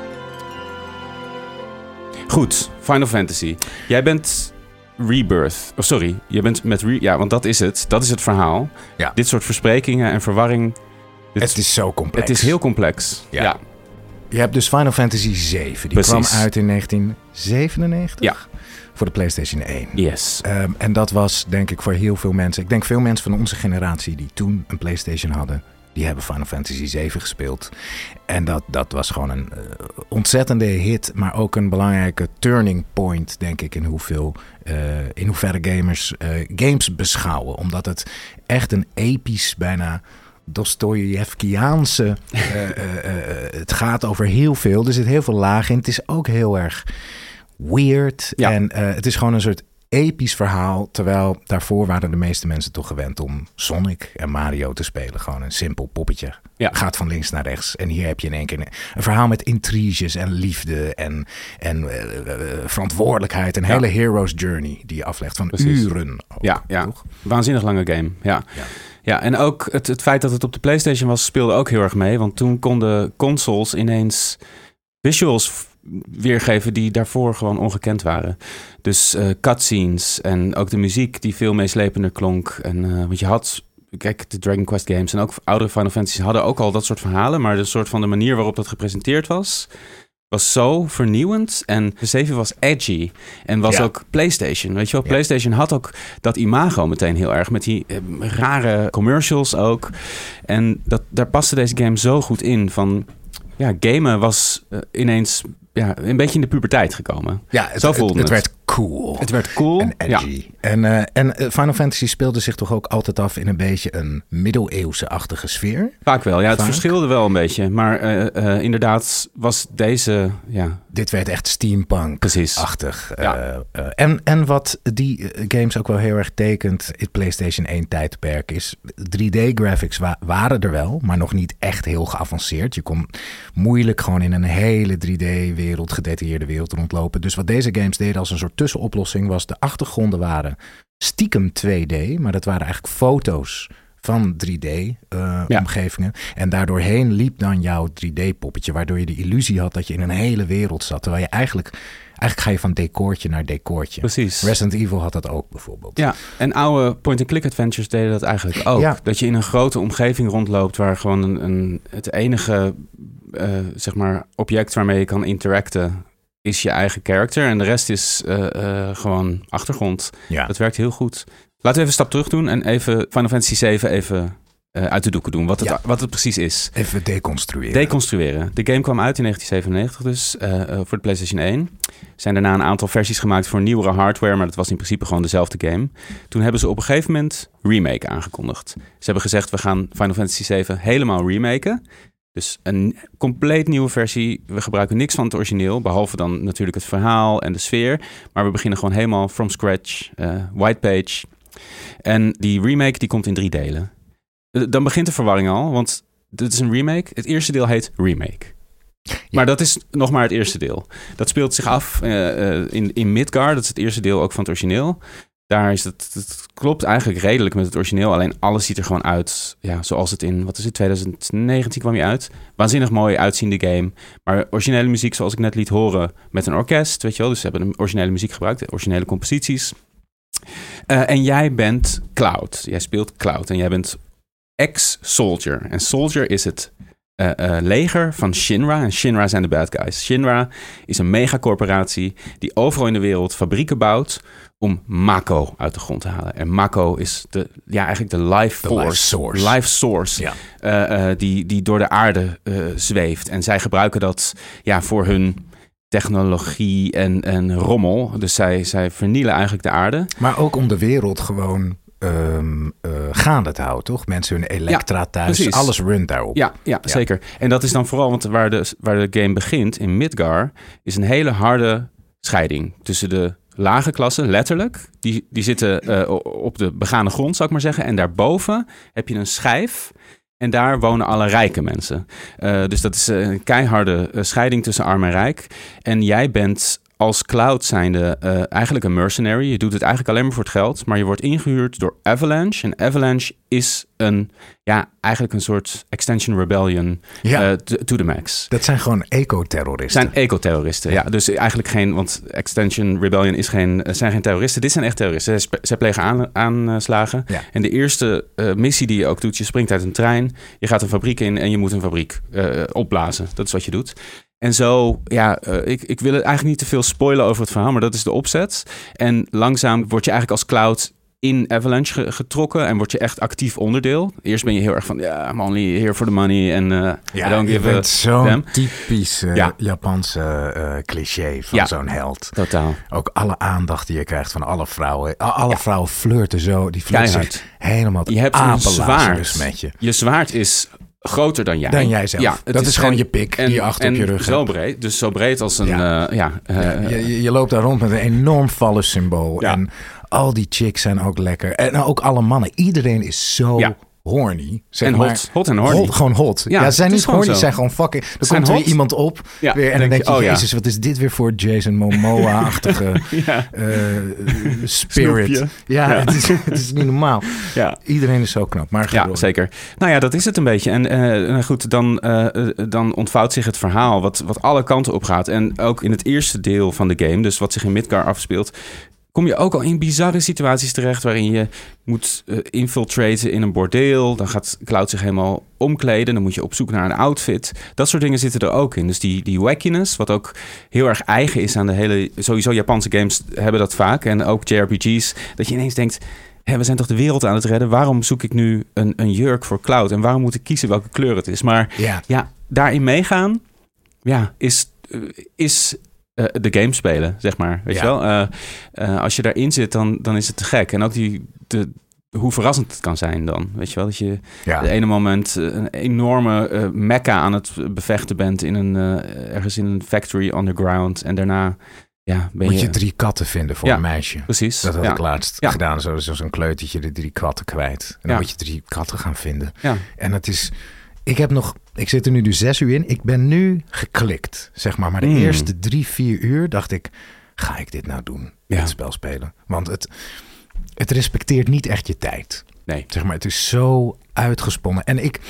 Goed, Final Fantasy. Jij bent Rebirth. Oh, sorry, je bent met re- ja, want dat is het. Dat is het verhaal. Ja. Dit soort versprekingen en verwarring. Het is zo complex. Het is heel complex. Ja. ja. Je hebt dus Final Fantasy zeven. Die Precies. kwam uit in negentien zevenennegentig. Ja. Voor de PlayStation één. Yes. Um, en dat was denk ik voor heel veel mensen. Ik denk veel mensen van onze generatie die toen een PlayStation hadden, die hebben Final Fantasy zeven gespeeld. En dat, dat was gewoon een uh, ontzettende hit, maar ook een belangrijke turning point, denk ik, in hoeveel, uh, in hoeverre gamers uh, games beschouwen. Omdat het echt een episch, bijna Dostojevskiaanse, uh, uh, uh, het gaat over heel veel. Er zit heel veel laag in. Het is ook heel erg weird. Ja. En uh, het is gewoon een soort episch verhaal. Terwijl daarvoor waren de meeste mensen toch gewend om Sonic en Mario te spelen. Gewoon een simpel poppetje. Ja. Gaat van links naar rechts. En hier heb je in één keer een, een verhaal met intriges en liefde en, en uh, uh, verantwoordelijkheid. Een ja. hele hero's journey die je aflegt van Precies. uren. Ook, ja, ja. Toch? Waanzinnig lange game. Ja. ja. Ja, en ook het, het feit dat het op de PlayStation was, speelde ook heel erg mee. Want toen konden consoles ineens visuals weergeven die daarvoor gewoon ongekend waren. Dus uh, cutscenes en ook de muziek die veel meeslepender klonk. En uh, want je had, kijk, de Dragon Quest games en ook oudere Final Fantasies hadden ook al dat soort verhalen. Maar de soort van de manier waarop dat gepresenteerd was, was zo vernieuwend. En de zeven was edgy. En was ja. ook PlayStation. Weet je wel, ja. PlayStation had ook dat imago meteen heel erg. Met die eh, rare commercials ook. En dat, daar paste deze game zo goed in. Van, ja, gamen was uh, ineens ja, een beetje in de puberteit gekomen. Ja, het, zo voelde het, het. het. werd cool. Het werd cool. En edgy. Ja. En, uh, en Final Fantasy speelde zich toch ook altijd af in een beetje een middeleeuwse-achtige sfeer? Vaak wel, ja. Het Vaak. verschilde wel een beetje. Maar uh, uh, inderdaad was deze... Ja. Dit werd echt steampunk-achtig. Ja. Uh, uh, en, en wat die uh, games ook wel heel erg tekent, het PlayStation één tijdperk is, drie D-graphics wa- waren er wel, maar nog niet echt heel geavanceerd. Je kon moeilijk gewoon in een hele drie D-wereld, gedetailleerde wereld rondlopen. Dus wat deze games deden als een soort tussenoplossing was, de achtergronden waren stiekem twee D, maar dat waren eigenlijk foto's van drie D-omgevingen. Uh, ja. En daardoorheen liep dan jouw drie D-poppetje, waardoor je de illusie had dat je in een hele wereld zat. Terwijl je eigenlijk, eigenlijk ga je van decoortje naar decoortje. Precies. Resident Evil had dat ook bijvoorbeeld. Ja, en oude point-and-click adventures deden dat eigenlijk ook. Ja. Dat je in een grote omgeving rondloopt waar gewoon een, een, het enige uh, zeg maar object waarmee je kan interacten is je eigen character. En de rest is uh, uh, gewoon achtergrond. Ja. Dat werkt heel goed. Laten we even een stap terug doen en even Final Fantasy zeven even uh, uit de doeken doen. Wat het, ja. wat het precies is. Even deconstrueren. Deconstrueren. De game kwam uit in negentien zevenennegentig dus uh, uh, voor de PlayStation één. Er zijn daarna een aantal versies gemaakt voor nieuwere hardware, maar dat was in principe gewoon dezelfde game. Toen hebben ze op een gegeven moment remake aangekondigd. Ze hebben gezegd, we gaan Final Fantasy zeven helemaal remaken. Dus een compleet nieuwe versie. We gebruiken niks van het origineel, behalve dan natuurlijk het verhaal en de sfeer. Maar we beginnen gewoon helemaal from scratch, uh, white page. En die remake die komt in drie delen. Dan begint de verwarring al, want dit is een remake. Het eerste deel heet Remake. Ja. Maar dat is nog maar het eerste deel. Dat speelt zich af uh, uh, in, in Midgar. Dat is het eerste deel ook van het origineel. Daar is het, het klopt eigenlijk redelijk met het origineel. Alleen alles ziet er gewoon uit, ja, zoals het in, wat is het, twintig negentien kwam je uit. Waanzinnig mooi uitziende game. Maar originele muziek, zoals ik net liet horen, met een orkest, weet je wel. Dus ze hebben de originele muziek gebruikt, de originele composities. Uh, en jij bent Cloud. Jij speelt Cloud en jij bent ex-Soldier. En Soldier is het uh, uh, leger van Shinra. En Shinra zijn de bad guys. Shinra is een megacorporatie die overal in de wereld fabrieken bouwt om Mako uit de grond te halen. En Mako is de, ja, eigenlijk de life force. Life source. Life source ja. uh, uh, die, die door de aarde uh, zweeft. En zij gebruiken dat ja, voor hun technologie en, en rommel. Dus zij, zij vernielen eigenlijk de aarde. Maar ook om de wereld gewoon um, uh, gaande te houden, toch? Mensen hun elektra ja, thuis, precies. Alles runt daarop. Ja, ja, ja, zeker. En dat is dan vooral, want waar de, waar de game begint, in Midgar, is een hele harde scheiding tussen de lage klassen, letterlijk. Die, die zitten uh, op de begane grond, zou ik maar zeggen. En daarboven heb je een schijf. En daar wonen alle rijke mensen. Uh, dus dat is een keiharde scheiding tussen arm en rijk. En jij bent als Cloud zijnde uh, eigenlijk een mercenary. Je doet het eigenlijk alleen maar voor het geld. Maar je wordt ingehuurd door Avalanche. En Avalanche is een, ja, eigenlijk een soort Extinction Rebellion ja. uh, to, to the max. Dat zijn gewoon eco-terroristen. zijn eco-terroristen, ja. Dus eigenlijk geen, want Extinction Rebellion is geen, zijn geen terroristen. Dit zijn echt terroristen. Zij, zij plegen aan, aanslagen. Ja. En de eerste uh, missie die je ook doet, je springt uit een trein. Je gaat een fabriek in en je moet een fabriek uh, opblazen. Dat is wat je doet. En zo, ja, uh, ik, ik wil het eigenlijk niet te veel spoilen over het verhaal, maar dat is de opzet. En langzaam word je eigenlijk als Cloud in Avalanche getrokken en word je echt actief onderdeel. Eerst ben je heel erg van, ja, yeah, I'm only here for the money. En uh, ja, I don't je give bent zo'n them. typisch uh, ja. Japanse uh, cliché van ja, zo'n held. Totaal. Ook alle aandacht die je krijgt van alle vrouwen. Alle ja. vrouwen flirten zo, die flirten zich helemaal je hebt een zwaard met je. Je zwaard is groter dan jij. Dan jijzelf. Ja, dat is, is gewoon en, je pik en, die je achter en op je rug zo hebt. breed. Dus zo breed als een... Ja. Uh, ja, uh, ja je, je loopt daar rond met een enorm phallus-symbool. Ja. En al die chicks zijn ook lekker. En ook alle mannen. Iedereen is zo... Ja. horny. Zeg en maar. hot. Hot en horny. Hot, gewoon hot. Ja, ja ze zijn niet horny, ze zijn gewoon fucking... Er komt er weer iemand op. Ja, weer, en dan denk je, oh, jezus, ja. wat is dit weer voor Jason Momoa-achtige ja. uh, spirit. Ja, ja. Het, is, het is niet normaal. Ja. Iedereen is zo knap. Maar ja, zeker. Nou ja, dat is het een beetje. En uh, goed, dan, uh, dan ontvouwt zich het verhaal wat, wat alle kanten op gaat. En ook in het eerste deel van de game, dus wat zich in Midgar afspeelt, kom je ook al in bizarre situaties terecht waarin je moet uh, infiltraten in een bordeel. Dan gaat Cloud zich helemaal omkleden. Dan moet je op zoek naar een outfit. Dat soort dingen zitten er ook in. Dus die, die wackiness, wat ook heel erg eigen is aan de hele... Sowieso Japanse games hebben dat vaak. En ook J R P G's. Dat je ineens denkt, hé, we zijn toch de wereld aan het redden? Waarom zoek ik nu een, een jurk voor Cloud? En waarom moet ik kiezen welke kleur het is? Maar ja, ja daarin meegaan, ja, is... Uh, is Uh, de game spelen, zeg maar. Weet ja. je wel? Uh, uh, als je daarin zit, dan, dan is het te gek. En ook die, de, hoe verrassend het kan zijn dan. Weet je wel? Dat je ja. de ene moment een enorme uh, mecca aan het bevechten bent in een, uh, ergens in een factory underground. En daarna ja, ben moet je... je drie katten vinden voor ja, een meisje. Precies. Dat had ja. ik laatst ja. gedaan. Zo, zo'n kleuterttje, de drie katten kwijt. En dan ja. moet je drie katten gaan vinden. Ja. En het is... Ik heb nog, ik zit er nu dus zes uur in. Ik ben nu geklikt, zeg maar. Maar de mm. eerste drie, vier uur dacht ik, ga ik dit nou doen? Ja. Dit spel spelen. Want het, het respecteert niet echt je tijd. Nee. Zeg maar, het is zo uitgesponnen. En ik,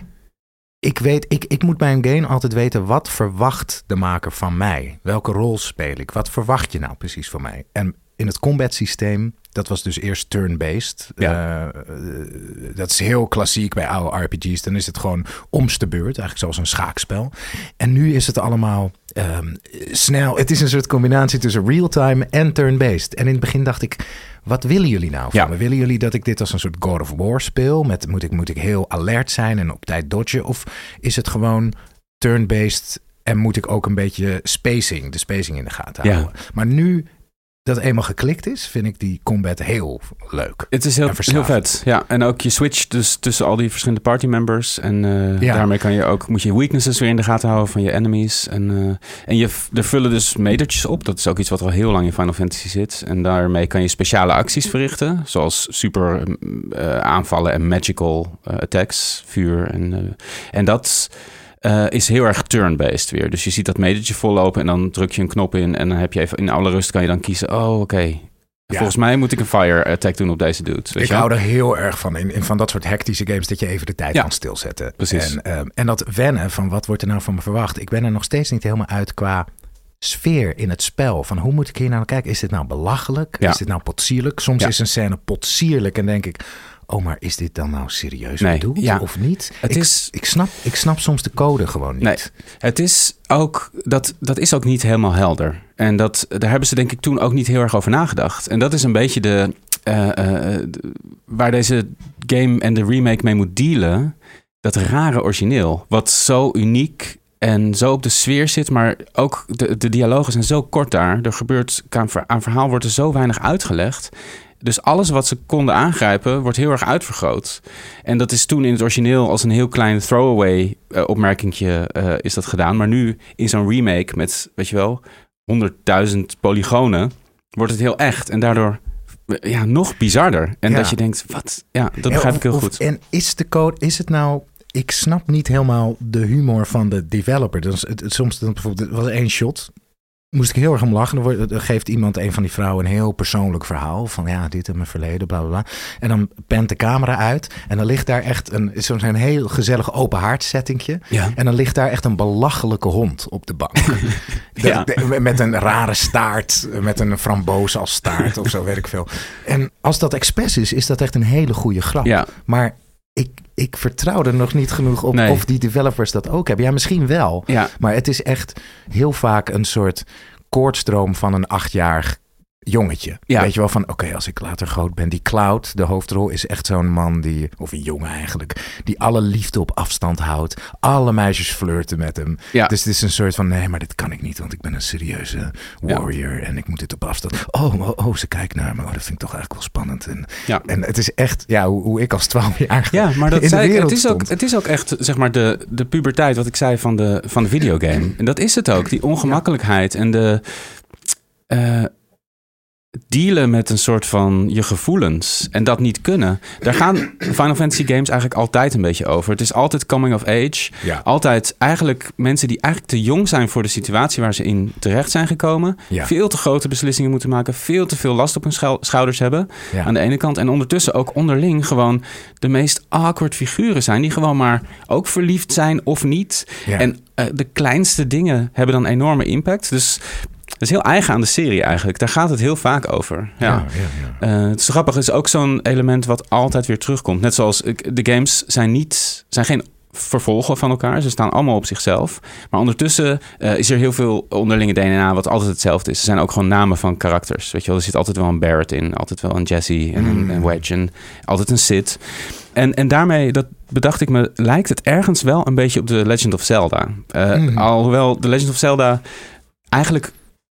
ik weet, ik, ik moet bij een game altijd weten, wat verwacht de maker van mij? Welke rol speel ik? Wat verwacht je nou precies van mij? En in het combat systeem, dat was dus eerst turn-based. Ja. Uh, dat is heel klassiek bij oude R P G's. Dan is het gewoon omste beurt, eigenlijk zoals een schaakspel. En nu is het allemaal um, snel. Het is een soort combinatie tussen real-time en turn-based. En in het begin dacht ik, wat willen jullie nou van ja. me? Willen jullie dat ik dit als een soort God of War speel? Met, moet, ik, moet ik heel alert zijn en op tijd dodgen? Of is het gewoon turn-based en moet ik ook een beetje spacing, de spacing in de gaten houden? Ja. Maar nu dat eenmaal geklikt is, vind ik die combat heel leuk. Het is heel, heel vet. Ja, en ook je switch dus tussen al die verschillende party members. En uh, ja. daarmee kan je ook, moet je weaknesses weer in de gaten houden van je enemies. En, uh, en je, er vullen dus metertjes op. Dat is ook iets wat al heel lang in Final Fantasy zit. En daarmee kan je speciale acties verrichten. Zoals super uh, aanvallen en magical uh, attacks, vuur. En, uh, en dat... Uh, is heel erg turn-based weer. Dus je ziet dat metertje vollopen en dan druk je een knop in en dan heb je even in alle rust kan je dan kiezen, oh oké, okay. ja. volgens mij moet ik een fire attack doen op deze dude. Ik hou er heel erg van in, in van dat soort hectische games dat je even de tijd ja. kan stilzetten. Precies. En, um, en dat wennen van wat wordt er nou van me verwacht. Ik ben er nog steeds niet helemaal uit qua sfeer in het spel. Van hoe moet ik hier nou kijken? Is dit nou belachelijk? Ja. Is dit nou potsierlijk? Soms ja. is een scène potsierlijk en denk ik, oh, maar is dit dan nou serieus nee, bedoeld ja. of niet? Het ik, is, ik, snap, ik snap soms de code gewoon niet. Nee, het is ook, dat, dat is ook niet helemaal helder. En dat, daar hebben ze denk ik toen ook niet heel erg over nagedacht. En dat is een beetje de, uh, uh, de waar deze game en de remake mee moet dealen. Dat rare origineel, wat zo uniek en zo op de sfeer zit, maar ook de, de dialogen zijn zo kort daar. Er gebeurt, aan verhaal wordt er zo weinig uitgelegd. Dus alles wat ze konden aangrijpen, wordt heel erg uitvergroot. En dat is toen in het origineel als een heel klein throwaway uh, opmerkingje uh, is dat gedaan. Maar nu in zo'n remake met, weet je wel, honderdduizend polygonen, wordt het heel echt. En daardoor ja, nog bizarder. En ja. dat je denkt, wat? Ja, dat begrijp ja, of, ik heel goed. En is de code, is het nou... Ik snap niet helemaal de humor van de developer. Dus het, het, soms dan bijvoorbeeld, er was één shot, moest ik heel erg om lachen. Dan, wordt, dan geeft iemand, een van die vrouwen, een heel persoonlijk verhaal. Van ja, dit in mijn verleden, bla bla bla. En dan pent de camera uit. En dan ligt daar echt een, zo'n heel gezellig open haard settingje. Ja. En dan ligt daar echt een belachelijke hond op de bank. de, ja. de, met een rare staart. Met een framboos als staart of zo, weet ik veel. En als dat expres is, is dat echt een hele goede grap. Ja. Maar ik, ik vertrouw er nog niet genoeg op nee. of die developers dat ook hebben. Ja, misschien wel. Ja. Maar het is echt heel vaak een soort koordstroom van een achtjarig jongetje. Ja. Weet je wel van, oké, okay, als ik later groot ben. Die Cloud, de hoofdrol, is echt zo'n man die, of een jongen eigenlijk, die alle liefde op afstand houdt. Alle meisjes flirten met hem. Ja. Dus het is een soort van, nee, maar dit kan ik niet, want ik ben een serieuze warrior ja. en ik moet dit op afstand. Oh, oh, oh, ze kijkt naar me. Oh, dat vind ik toch eigenlijk wel spannend. En, ja. en het is echt, ja, hoe, hoe ik als twaalfjarige ja, maar dat in zei de ik, wereld het is ook, stond. het is ook echt, zeg maar, de, de puberteit, wat ik zei van de, van de videogame. En dat is het ook, die ongemakkelijkheid en de... Uh, dealen met een soort van je gevoelens en dat niet kunnen. Daar gaan Final Fantasy games eigenlijk altijd een beetje over. Het is altijd coming of age. Ja. Altijd eigenlijk mensen die eigenlijk te jong zijn voor de situatie waar ze in terecht zijn gekomen. Ja. Veel te grote beslissingen moeten maken. Veel te veel last op hun schou- schouders hebben. Ja. Aan de ene kant. En ondertussen ook onderling gewoon de meest awkward figuren zijn. Die gewoon maar ook verliefd zijn of niet. Ja. En uh, de kleinste dingen hebben dan enorme impact. Dus... Dat is heel eigen aan de serie eigenlijk. Daar gaat het heel vaak over. Ja. Ja, ja, ja. Uh, het is grappig. Het is ook zo'n element wat altijd weer terugkomt. Net zoals de games zijn niet, zijn geen vervolgen van elkaar. Ze staan allemaal op zichzelf. Maar ondertussen uh, is er heel veel onderlinge D N A wat altijd hetzelfde is. Er zijn ook gewoon namen van karakters. Weet je wel, er zit altijd wel een Barret in. Altijd wel een Jesse en mm. een, een Wedge. En altijd een Sid. En, en daarmee, dat bedacht ik me, lijkt het ergens wel een beetje op The Legend of Zelda. Uh, mm. Alhoewel The Legend of Zelda eigenlijk...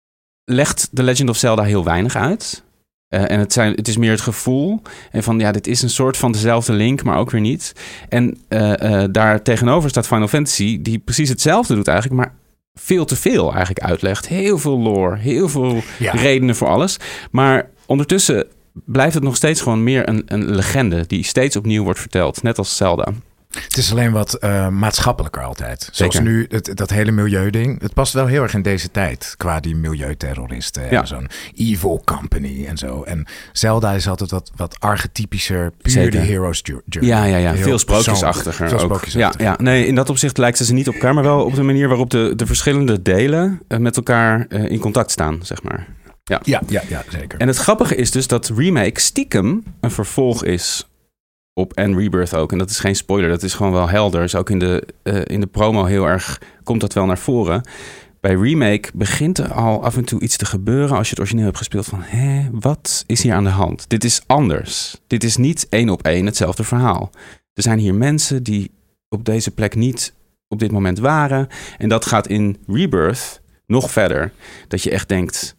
legt The Legend of Zelda heel weinig uit. Uh, en het, zijn, het is meer het gevoel. En van, ja, dit is een soort van dezelfde Link, maar ook weer niet. En uh, uh, daar tegenover staat Final Fantasy, die precies hetzelfde doet eigenlijk, maar veel te veel eigenlijk uitlegt. Heel veel lore, heel veel ja. redenen voor alles. Maar ondertussen blijft het nog steeds gewoon meer een, een legende die steeds opnieuw wordt verteld. Net als Zelda. Het is alleen wat uh, maatschappelijker altijd. Zoals Zeker. nu het, dat hele milieuding. Het past wel heel erg in deze tijd. Qua die milieuterroristen. Ja. En zo'n evil company en zo. En Zelda is altijd wat, wat archetypischer. Puur Zeker. de hero's journey. Ja, ja, ja. Heel veel sprookjesachtiger. Veel ook. sprookjesachtiger. Ja, ja. Nee, in dat opzicht lijken ze niet op elkaar. Maar wel op de manier waarop de, de verschillende delen uh, met elkaar uh, in contact staan, zeg maar. Ja. Ja, ja, ja, zeker. En het grappige is dus dat Remake stiekem een vervolg is op en Rebirth ook. En dat is geen spoiler, dat is gewoon wel helder. Dus ook in de, uh, in de promo heel erg komt dat wel naar voren. Bij Remake begint er al af en toe iets te gebeuren als je het origineel hebt gespeeld van, hé, wat is hier aan de hand? Dit is anders. Dit is niet één op één hetzelfde verhaal. Er zijn hier mensen die op deze plek niet op dit moment waren. En dat gaat in Rebirth nog verder. Dat je echt denkt,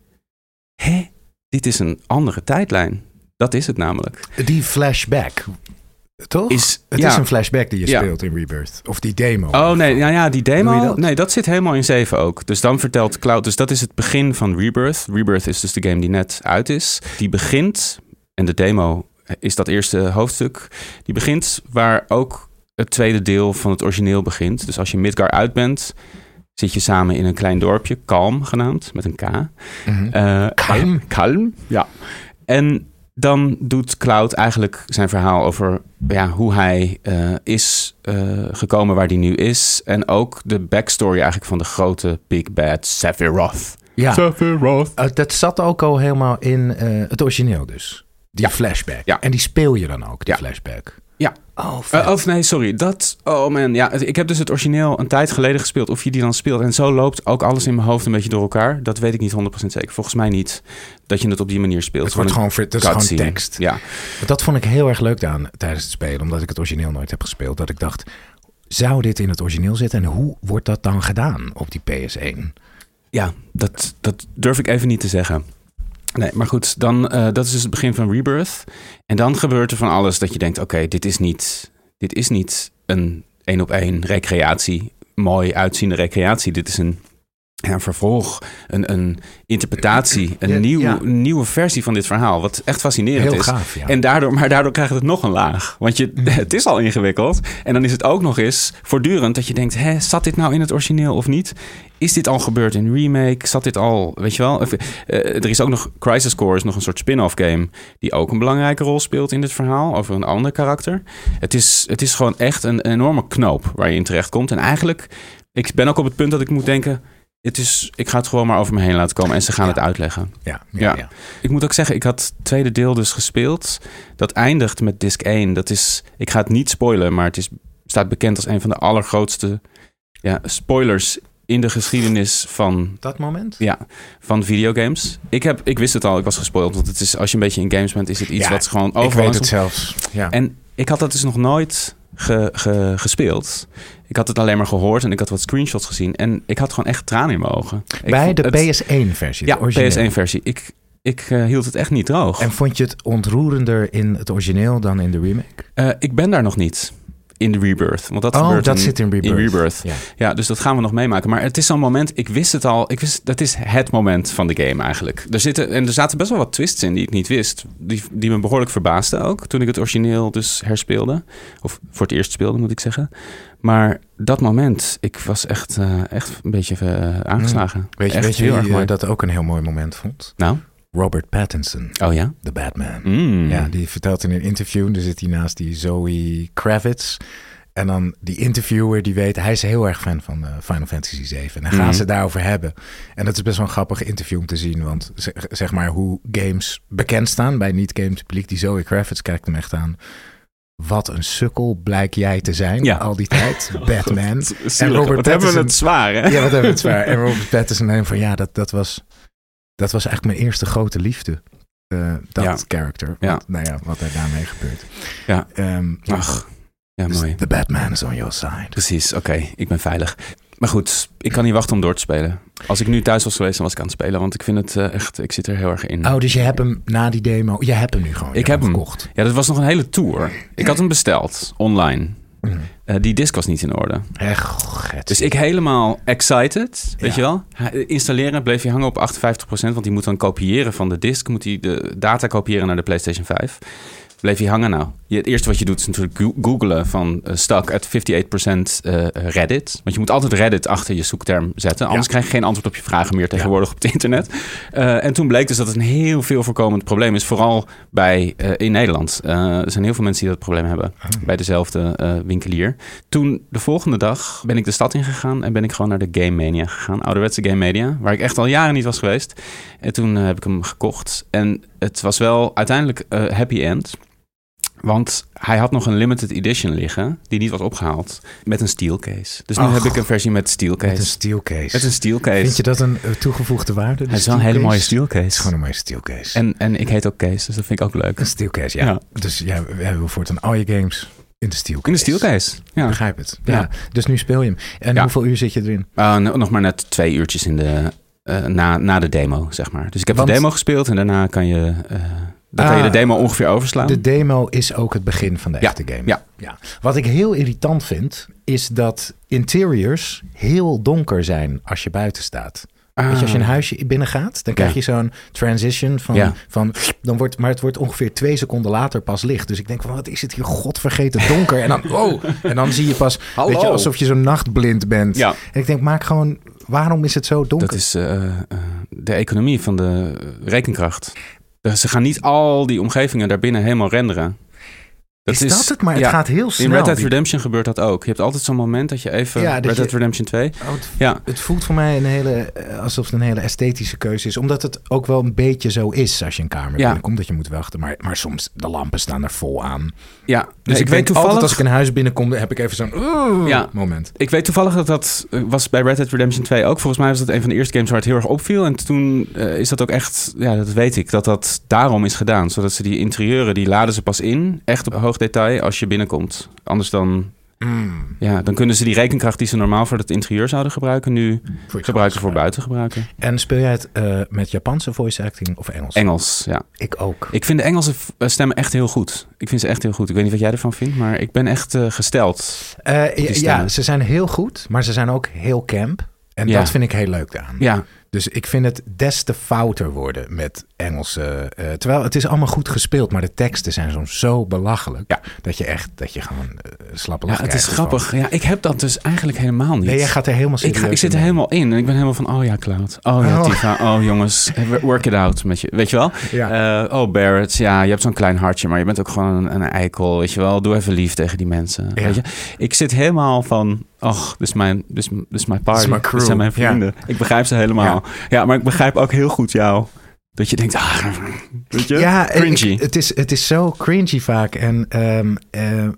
hé, dit is een andere tijdlijn. Dat is het namelijk. Die flashback, toch? Is, het ja. is een flashback die je ja. speelt in Rebirth. Of die demo. Oh nee, ja, ja die demo. Dat? Nee, dat zit helemaal in zeven ook. Dus dan vertelt Cloud. Dus dat is het begin van Rebirth. Rebirth is dus de game die net uit is. Die begint, en de demo is dat eerste hoofdstuk. Die begint waar ook het tweede deel van het origineel begint. Dus als je Midgar uit bent, zit je samen in een klein dorpje, Kalm genaamd, met een K. Mm-hmm. Uh, Kalm? Kalm, ja. En dan doet Cloud eigenlijk zijn verhaal over ja, hoe hij uh, is uh, gekomen waar hij nu is. En ook de backstory eigenlijk van de grote Big Bad Sephiroth. Ja, Sephiroth. Uh, dat zat ook al helemaal in uh, het origineel dus. Die ja. flashback. Ja. En die speel je dan ook, die ja. flashback. Ja. Oh, vet. Uh, of nee, sorry. Dat, oh man, ja. Ik heb dus het origineel een tijd geleden gespeeld. Of je die dan speelt. En zo loopt ook alles in mijn hoofd een beetje door elkaar. Dat weet ik niet honderd procent zeker. Volgens mij niet dat je het op die manier speelt. Het wordt gewoon, het is gewoon tekst. Ja. Dat vond ik heel erg leuk aan tijdens het spelen. Omdat ik het origineel nooit heb gespeeld. Dat ik dacht, zou dit in het origineel zitten? En hoe wordt dat dan gedaan op die P S één? Ja, dat, dat durf ik even niet te zeggen. Nee, maar goed, dan, uh, dat is dus het begin van Rebirth. En dan gebeurt er van alles dat je denkt, oké, okay, dit is niet, dit is niet een één op één recreatie, mooi uitziende recreatie. Dit is een, ja, een vervolg, een, een interpretatie, een, ja, nieuw, ja. een nieuwe versie van dit verhaal. Wat echt fascinerend Heel is. gaaf, ja. En daardoor, maar daardoor krijgt het nog een laag. Want je, het is al ingewikkeld. En dan is het ook nog eens voortdurend dat je denkt, hè, zat dit nou in het origineel of niet? Is dit al gebeurd in Remake? Zat dit al, weet je wel? Uh, er is ook nog, Crisis Core is nog een soort spin-off game die ook een belangrijke rol speelt in dit verhaal over een ander karakter. Het is, het is gewoon echt een enorme knoop waar je in terecht komt. En eigenlijk, ik ben ook op het punt dat ik moet denken, het is, ik ga het gewoon maar over me heen laten komen en ze gaan ja. het uitleggen. Ja, ja, ja. ja. Ik moet ook zeggen, ik had het tweede deel dus gespeeld. Dat eindigt met disc één. Dat is, ik ga het niet spoilen, maar het is, staat bekend als een van de allergrootste ja, spoilers in de geschiedenis van... Dat moment? Ja, van videogames. Ik, heb, ik wist het al, ik was gespoild. Want het is, als je een beetje in games bent, is het iets ja, wat gewoon overal... Ik weet is. het zelfs, ja. En ik had dat dus nog nooit ge, ge, gespeeld. Ik had het alleen maar gehoord en ik had wat screenshots gezien. En ik had gewoon echt tranen in mijn ogen. Bij ik de het, P S één versie? Ja, P S één versie. Ik, ik uh, hield het echt niet droog. En vond je het ontroerender in het origineel dan in de remake? Uh, ik ben daar nog niet. In de Rebirth. Want dat oh, gebeurt dat in, zit in Rebirth. In Rebirth. Ja. ja, dus dat gaan we nog meemaken. Maar het is zo'n moment, ik wist het al. Ik wist, dat is het moment van de game eigenlijk. Er zitten, en er zaten best wel wat twists in die ik niet wist. Die, die me behoorlijk verbaasden ook. Toen ik het origineel dus herspeelde. Of voor het eerst speelde, moet ik zeggen. Maar dat moment, ik was echt, uh, echt een beetje uh, aangeslagen. Mm. Weet je, echt weet je wie uh, dat ook een heel mooi moment vond? Nou? Robert Pattinson. Oh ja? The Batman. Mm. Ja, die vertelt in een interview, daar zit hij naast die Zoe Kravitz. En dan die interviewer die weet, hij is heel erg fan van uh, Final Fantasy zeven. En dan gaan mm-hmm. ze daarover hebben. En dat is best wel een grappig interview om te zien. Want zeg, zeg maar hoe games bekend staan bij niet-games publiek. Die Zoe Kravitz kijkt hem echt aan. Wat een sukkel blijk jij te zijn ja. al die tijd. Batman. en Robert wat hebben we het zwaar, hè? Ja, wat hebben we het zwaar. En Robert Pattinson neemt van, ja, dat, dat was... Dat was eigenlijk mijn eerste grote liefde. Uh, dat ja. character. Ja. Wat, nou ja, wat er daarmee gebeurt. Ja. Um, Ach, ja, dus mooi. The Batman is on your side. Precies, oké. Okay, ik ben veilig. Maar goed, ik kan niet wachten om door te spelen. Als ik nu thuis was geweest, dan was ik aan het spelen. Want ik vind het uh, echt, ik zit er heel erg in. Oh, dus je hebt hem na die demo, je hebt hem nu gewoon. Ik heb hem gekocht. Ja, dat was nog een hele tour. Ik had hem besteld, online. Mm. Uh, die disk was niet in orde. Echt. Dus ik helemaal excited, weet ja. je wel. Installeren, bleef hij hangen op achtenvijftig procent. Want die moet dan kopiëren van de disk. Moet hij de data kopiëren naar de PlayStation vijf. Bleef hij hangen nou. Het eerste wat je doet is natuurlijk googlen van uh, stuck at vijfenvijftig procent uh, Reddit. Want je moet altijd Reddit achter je zoekterm zetten. Anders ja. krijg je geen antwoord op je vragen meer tegenwoordig ja. op het internet. Uh, en toen bleek dus dat het een heel veel voorkomend probleem is. Vooral bij, uh, in Nederland. Uh, er zijn heel veel mensen die dat probleem hebben. Oh. Bij dezelfde uh, winkelier. Toen de volgende dag ben ik de stad ingegaan. En ben ik gewoon naar de Game Mania gegaan. Ouderwetse Game Mania. Waar ik echt al jaren niet was geweest. En toen uh, heb ik hem gekocht. En het was wel uiteindelijk uh, happy end. Want hij had nog een limited edition liggen die niet was opgehaald met een steel case. Dus nu Och, heb ik een versie met steel case. Met een steel case. Met een steel case. Vind je dat een uh, toegevoegde waarde? Het is wel een hele mooie steel case. Het is gewoon een mooie steel case. En, en ik heet ook Case, dus dat vind ik ook leuk. Een steel case, ja. ja. Dus ja, we hebben voortaan al je games in de steel case. In de steel case, ja. Ik begrijp het. Ja. ja. Dus nu speel je hem. En ja. hoeveel uur zit je erin? Uh, nog maar net twee uurtjes in de, uh, na, na de demo, zeg maar. Dus ik heb Want, de demo gespeeld en daarna kan je... Uh, Dan kan je de demo ongeveer overslaan. De demo is ook het begin van de ja, echte game. Ja. Ja. Wat ik heel irritant vind, is dat interiors heel donker zijn als je buiten staat. Ah. Weet je, als je een huisje binnen gaat, dan krijg ja. je zo'n transition van, ja. van dan wordt, maar het wordt ongeveer twee seconden later pas licht. Dus ik denk van, wat is het hier godvergeten donker? En dan, oh, en dan zie je pas, weet je, alsof je zo nachtblind bent. Ja. En ik denk, maak gewoon, waarom is het zo donker? Dat is uh, uh, de economie van de rekenkracht. Ze gaan niet al die omgevingen daarbinnen helemaal renderen. Dat is, is dat het? Maar ja, het gaat heel snel. In Red Dead Redemption gebeurt dat ook. Je hebt altijd zo'n moment dat je even... Ja, Red Dead Redemption twee. Oh, het, ja. het voelt voor mij een hele, alsof het een hele esthetische keuze is. Omdat het ook wel een beetje zo is als je een kamer ja. binnenkomt. Dat je moet wachten. Maar, maar soms, de lampen staan er vol aan. Ja, dus nee, ik, ik weet toevallig... Altijd als ik een huis binnenkom, heb ik even zo'n uh, ja. moment. Ik weet toevallig dat dat was bij Red Dead Redemption twee ook. Volgens mij was dat een van de eerste games waar het heel erg opviel. En toen uh, is dat ook echt... Ja, dat weet ik. Dat dat daarom is gedaan. Zodat ze die interieuren, die laden ze pas in. Echt op hoog detail als je binnenkomt. Anders dan... Mm. Ja, dan kunnen ze die rekenkracht die ze normaal voor het interieur zouden gebruiken, nu voor gebruiken voor buiten gebruiken. En speel jij het uh, met Japanse voice acting of Engels? Engels, ja. Ik ook. Ik vind de Engelse stemmen echt heel goed. Ik vind ze echt heel goed. Ik weet niet wat jij ervan vindt, maar ik ben echt uh, gesteld. Uh, ja, ze zijn heel goed, maar ze zijn ook heel camp. En ja. dat vind ik heel leuk daaraan. Ja. Dus ik vind het des te fouter worden met Engelse... Uh, terwijl het is allemaal goed gespeeld, maar de teksten zijn soms zo belachelijk... Ja. dat je echt, dat je gewoon uh, slappe lach Ja, het is grappig. Van. Ja, ik heb dat dus eigenlijk helemaal niet. Nee, jij gaat er helemaal serieus Ik, ga, ik zit er helemaal in en ik ben helemaal van, oh ja, Cloud. Oh ja, Tifa. Oh jongens, work it out met je. Weet je wel? Ja. Uh, oh, Barrett. Ja, je hebt zo'n klein hartje, maar je bent ook gewoon een, een eikel. Weet je wel? Doe even lief tegen die mensen. Ja. Weet je? Ik zit helemaal van... Och, dit is mijn, dit is, dit is mijn party. Dit, dit zijn mijn vrienden. Ja. Ik begrijp ze helemaal. Ja. ja, maar ik begrijp ook heel goed jou. Dat je denkt, ah, weet je? Ja, cringy. Ik, het, is, het is zo cringy vaak. En um, uh,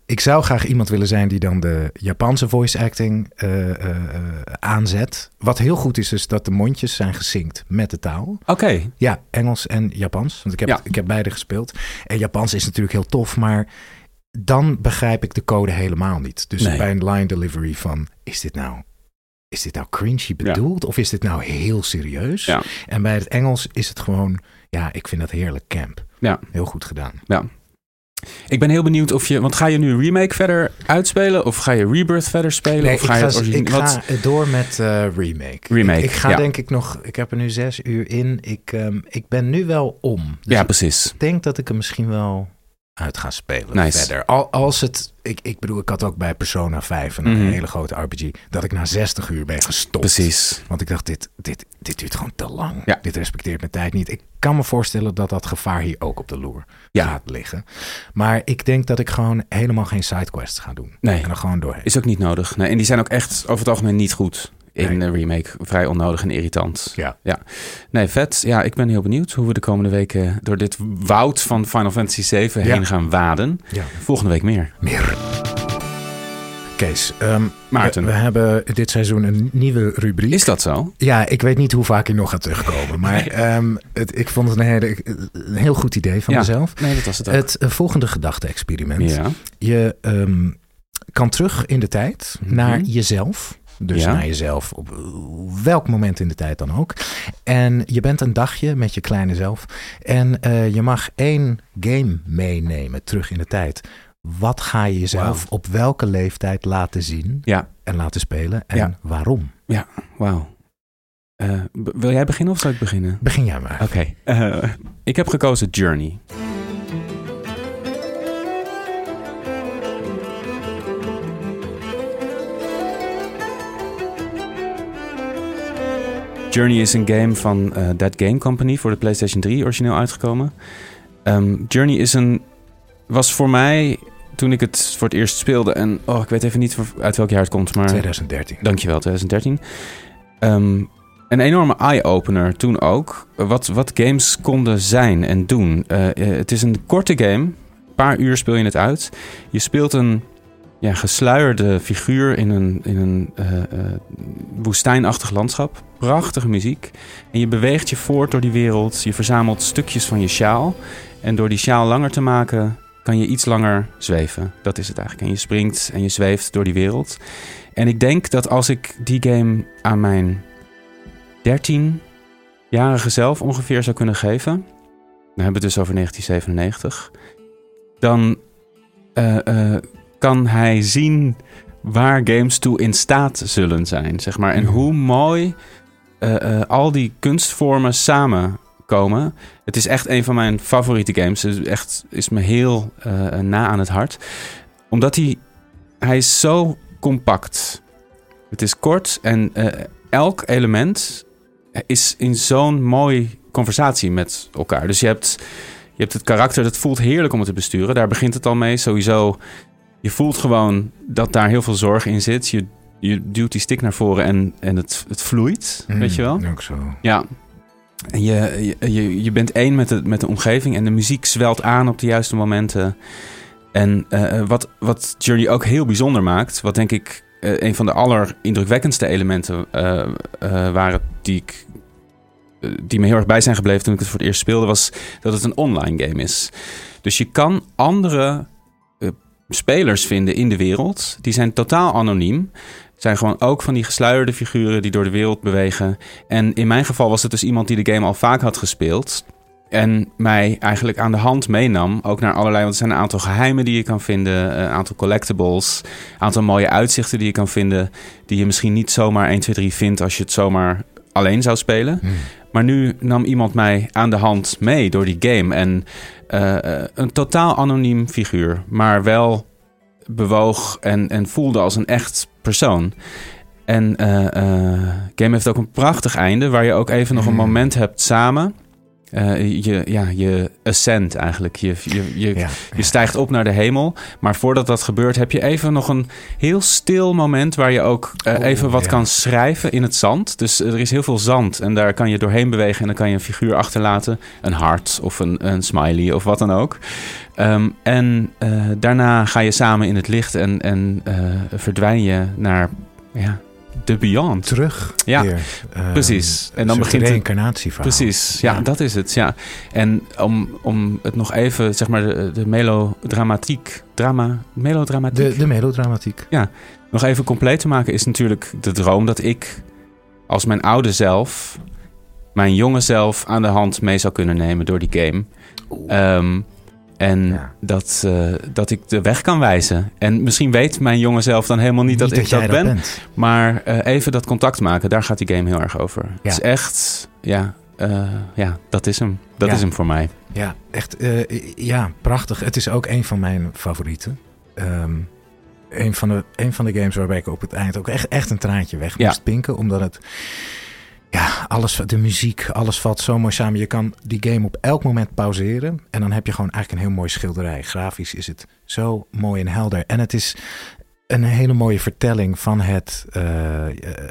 ik zou graag iemand willen zijn die dan de Japanse voice acting uh, uh, uh, aanzet. Wat heel goed is, is dat de mondjes zijn gesynct met de taal. Oké. Okay. Ja, Engels en Japans. Want ik heb, ja. ik heb beide gespeeld. En Japans is natuurlijk heel tof, maar dan begrijp ik de code helemaal niet. Dus nee. bij een line delivery van, is dit nou... Is dit nou cringy bedoeld? Ja. Of is dit nou heel serieus? Ja. En bij het Engels is het gewoon... Ja, ik vind dat heerlijk camp. Ja. Heel goed gedaan. Ja. Ik ben heel benieuwd of je... Want ga je nu Remake verder uitspelen? Of ga je Rebirth verder spelen? Nee, of ga ik, je ga, origine... ik ga door met uh, Remake. Remake, Ik, ik ga ja. denk ik nog... Ik heb er nu zes uur in. Ik, um, ik ben nu wel om. Dus ja, precies. Ik denk dat ik er misschien wel... uit gaan spelen nice. verder. Al, als het, ik, ik bedoel, ik had ook bij Persona vijf, een mm-hmm. hele grote R P G, dat ik na zestig uur ben gestopt. Precies. Want ik dacht, dit, dit, dit duurt gewoon te lang. Ja. Dit respecteert mijn tijd niet. Ik kan me voorstellen dat dat gevaar hier ook op de loer ja. gaat liggen. Maar ik denk dat ik gewoon helemaal geen sidequests ga doen. Nee. En er gewoon doorheen. Is ook niet nodig. Nee, en die zijn ook echt over het algemeen niet goed. In nee. de remake. Vrij onnodig en irritant. Ja. ja. Nee, vet. Ja, ik ben heel benieuwd hoe we de komende weken door dit woud van Final Fantasy zeven heen ja. gaan waden. Ja. Volgende week meer. Meer. Kees, um, Maarten. We, we hebben dit seizoen een nieuwe rubriek. Is dat zo? Ja, ik weet niet hoe vaak ik nog ga terugkomen. Maar nee. um, het, ik vond het een, hele, een heel goed idee van ja. mezelf. Nee, dat was het ook. Het uh, volgende gedachte-experiment. Ja. Je um, kan terug in de tijd mm-hmm. naar jezelf... Dus ja. naar jezelf, op welk moment in de tijd dan ook. En je bent een dagje met je kleine zelf. En uh, je mag één game meenemen terug in de tijd. Wat ga je jezelf wow. op welke leeftijd laten zien ja. en laten spelen? En ja. waarom? Ja, wauw. Uh, b- wil jij beginnen of zal ik beginnen? Begin jij maar. Oké. Okay. Uh, ik heb gekozen Journey. Journey is een game van uh, That Game Company voor de PlayStation drie origineel uitgekomen. Um, Journey is een, was voor mij, toen ik het voor het eerst speelde... en oh, ik weet even niet uit welk jaar het komt, maar... twintig dertien. Dankjewel, twintig dertien. Um, een enorme eye-opener toen ook. Wat, wat games konden zijn en doen. Uh, uh, het is een korte game. Een paar uur speel je het uit. Je speelt een... Ja, gesluierde figuur in een, in een uh, uh, woestijnachtig landschap. Prachtige muziek. En je beweegt je voort door die wereld. Je verzamelt stukjes van je sjaal. En door die sjaal langer te maken, kan je iets langer zweven. Dat is het eigenlijk. En je springt en je zweeft door die wereld. En ik denk dat als ik die game aan mijn dertienjarige zelf ongeveer zou kunnen geven... dan hebben we het dus over negentien zevenennegentig... dan... Uh, uh, kan hij zien waar games toe in staat zullen zijn, zeg maar. En mm. hoe mooi uh, uh, al die kunstvormen samenkomen. Het is echt een van mijn favoriete games. Het is, echt, is me heel uh, na aan het hart. Omdat hij... Hij is zo compact. Het is kort en uh, elk element is in zo'n mooi conversatie met elkaar. Dus je hebt, je hebt het karakter, dat voelt heerlijk om het te besturen. Daar begint het al mee. Sowieso... Je voelt gewoon dat daar heel veel zorg in zit. Je, je duwt die stick naar voren en, en het, het vloeit, mm, weet je wel? Ook zo. Ja. En je, je, je bent één met de, met de omgeving en de muziek zwelt aan op de juiste momenten. En uh, wat, wat Journey ook heel bijzonder maakt, wat denk ik uh, een van de allerindrukwekkendste elementen uh, uh, waren die ik... die me heel erg bij zijn gebleven toen ik het voor het eerst speelde, was dat het een online game is. Dus je kan andere... spelers vinden in de wereld. Die zijn totaal anoniem. Het zijn gewoon ook van die gesluierde figuren die door de wereld bewegen. En in mijn geval was het dus iemand die de game al vaak had gespeeld. En mij eigenlijk aan de hand meenam. Ook naar allerlei, want er zijn een aantal geheimen die je kan vinden. Een aantal collectibles. Een aantal mooie uitzichten die je kan vinden. Die je misschien niet zomaar één, twee, drie vindt als je het zomaar alleen zou spelen. Hmm. Maar nu nam iemand mij aan de hand mee door die game. En uh, een totaal anoniem figuur. Maar wel bewoog en, en voelde als een echt persoon. En uh, uh, game heeft ook een prachtig einde. Waar je ook even nog een moment hebt samen. Uh, je, ja, je ascent eigenlijk. Je, je, je, Ja, je stijgt op naar de hemel. Maar voordat dat gebeurt heb je even nog een heel stil moment... waar je ook uh, oh, even wat ja. kan schrijven in het zand. Dus uh, er is heel veel zand en daar kan je doorheen bewegen... en dan kan je een figuur achterlaten. Een hart of een, een smiley of wat dan ook. Um, en uh, daarna ga je samen in het licht en, en uh, verdwijn je naar... Ja, de Beyond. Terug. Ja, weer. Uh, precies. En dan begint een reïncarnatieverhaal. Precies, ja, ja, dat is het. Ja. En om, om het nog even, zeg maar, de, de melodramatiek... Drama, melodramatiek? De, de melodramatiek. Ja, nog even compleet te maken is natuurlijk de droom dat ik als mijn oude zelf... mijn jonge zelf aan de hand mee zou kunnen nemen door die game. Um, En ja. dat, uh, dat ik de weg kan wijzen. En misschien weet mijn jonge zelf dan helemaal niet, niet dat, dat ik dat, dat ben. Bent. Maar uh, even dat contact maken, daar gaat die game heel erg over. Ja. Het is echt, ja, uh, ja, dat is hem. Dat ja. is hem voor mij. Ja, echt, uh, ja, prachtig. Het is ook een van mijn favorieten. Um, een, van de, een van de games waarbij ik op het eind ook echt, echt een traantje weg moest ja. pinken. Omdat het... Ja, alles, de muziek, alles valt zo mooi samen. Je kan die game op elk moment pauzeren. En dan heb je gewoon eigenlijk een heel mooi schilderij. Grafisch is het zo mooi en helder. En het is een hele mooie vertelling van het, uh, uh,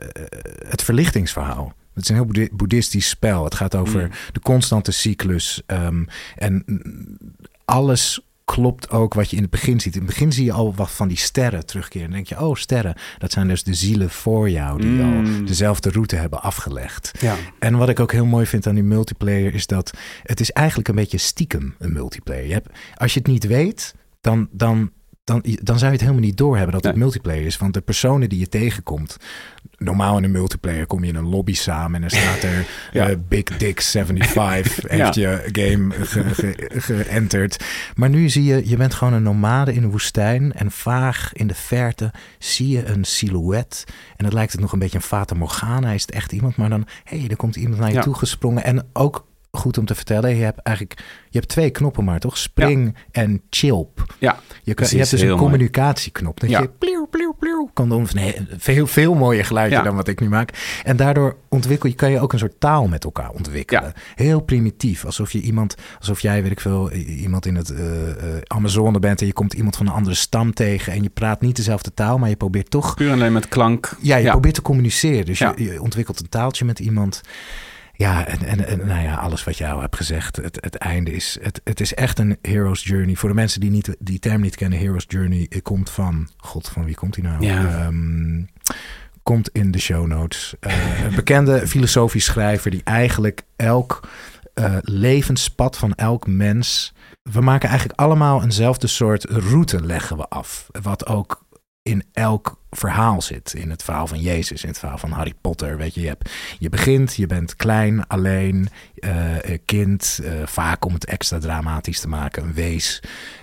het verlichtingsverhaal. Het is een heel boeddhistisch spel. Het gaat over mm. de constante cyclus. Um, en alles... klopt ook wat je in het begin ziet. In het begin zie je al wat van die sterren terugkeren. Dan denk je, oh, sterren. Dat zijn dus de zielen voor jou... die mm. al dezelfde route hebben afgelegd. Ja. En wat ik ook heel mooi vind aan die multiplayer... is dat het is eigenlijk een beetje stiekem een multiplayer. Je hebt, als je het niet weet, dan... dan Dan, dan zou je het helemaal niet doorhebben dat het nee. multiplayer is. Want de personen die je tegenkomt... Normaal in een multiplayer kom je in een lobby samen... en dan staat er ja. uh, Big Dick zevenenvijftig... heeft ja. je game geënterd. Ge, ge maar nu zie je... je bent gewoon een nomade in een woestijn... en vaag in de verte zie je een silhouet... en het lijkt het nog een beetje een Fata Morgana. Is het echt iemand? Maar dan... hé, hey, er komt iemand naar je ja. toe gesprongen... en ook... goed om te vertellen. Je hebt eigenlijk je hebt twee knoppen maar, toch? Spring ja. en chilp. Ja, je, kan, je hebt dus een communicatieknop. Dat ja. je plieuw, plieuw, plieuw kan doen. Nee, veel, veel mooier geluidje ja. dan wat ik nu maak. En daardoor ontwikkel je, kan je ook een soort taal met elkaar ontwikkelen. Ja. Heel primitief. Alsof je iemand, alsof jij, weet ik veel, iemand in het uh, uh, Amazone bent en je komt iemand van een andere stam tegen en je praat niet dezelfde taal, maar je probeert toch... Puur alleen met klank. Ja, je ja. probeert te communiceren. Dus ja. je, je ontwikkelt een taaltje met iemand... Ja, en, en, en nou ja, alles wat jou hebt gezegd, het, het einde is... Het, het is echt een hero's journey. Voor de mensen die niet, die term niet kennen, hero's journey komt van... God, van wie komt die nou? Ja. Um, komt in de show notes. Uh, een bekende filosofisch schrijver die eigenlijk elk uh, levenspad van elk mens... We maken eigenlijk allemaal eenzelfde soort route leggen we af. Wat ook in elk verhaal zit. In het verhaal van Jezus, in het verhaal van Harry Potter. Weet je, je, hebt, je begint, je bent klein, alleen, uh, kind. Uh, vaak om het extra dramatisch te maken, een wees.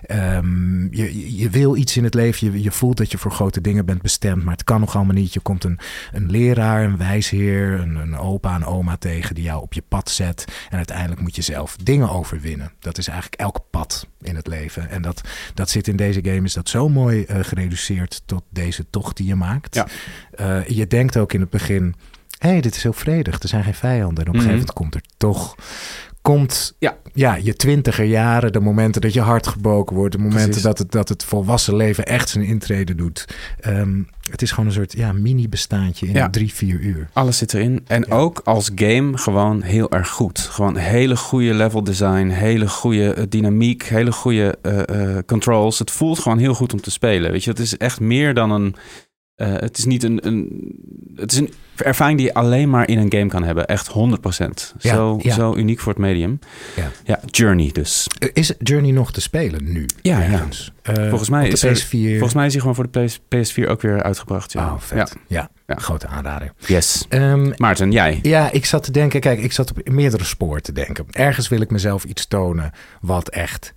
Um, je, je wil iets in het leven. Je, je voelt dat je voor grote dingen bent bestemd. Maar het kan nog allemaal niet. Je komt een, een leraar, een wijsheer, een, een opa, een oma tegen die jou op je pad zet. En uiteindelijk moet je zelf dingen overwinnen. Dat is eigenlijk elk pad in het leven. En dat, dat zit in deze game, is dat zo mooi uh, gereduceerd tot deze tocht die je maakt. Ja. Uh, je denkt ook in het begin, hé, hey, dit is heel vredig. Er zijn geen vijanden. En op een mm-hmm. gegeven moment komt er toch... Komt ja. Ja, je twintiger jaren, de momenten dat je hart gebroken wordt, de momenten dat het, dat het volwassen leven echt zijn intrede doet. Um, het is gewoon een soort ja, mini-bestaantje in ja. drie, vier uur. Alles zit erin. En ja. ook als game gewoon heel erg goed. Gewoon hele goede level design, hele goede uh, dynamiek, hele goede uh, uh, controls. Het voelt gewoon heel goed om te spelen. Weet je, het is echt meer dan een... Uh, het is niet een, een... Het is een ervaring die je alleen maar in een game kan hebben. Echt honderd procent. Ja, zo, ja. zo uniek voor het medium. Ja. ja, Journey dus. Is Journey nog te spelen nu? Ja, ja. Uh, volgens, mij is er, P S vier... volgens mij is hij gewoon voor de P S vier ook weer uitgebracht. Ja. Oh, vet. Ja, ja. ja. Grote aanrader. Yes. Um, Maarten, jij? Ja, ik zat te denken... Kijk, ik zat op meerdere sporen te denken. Ergens wil ik mezelf iets tonen wat echt...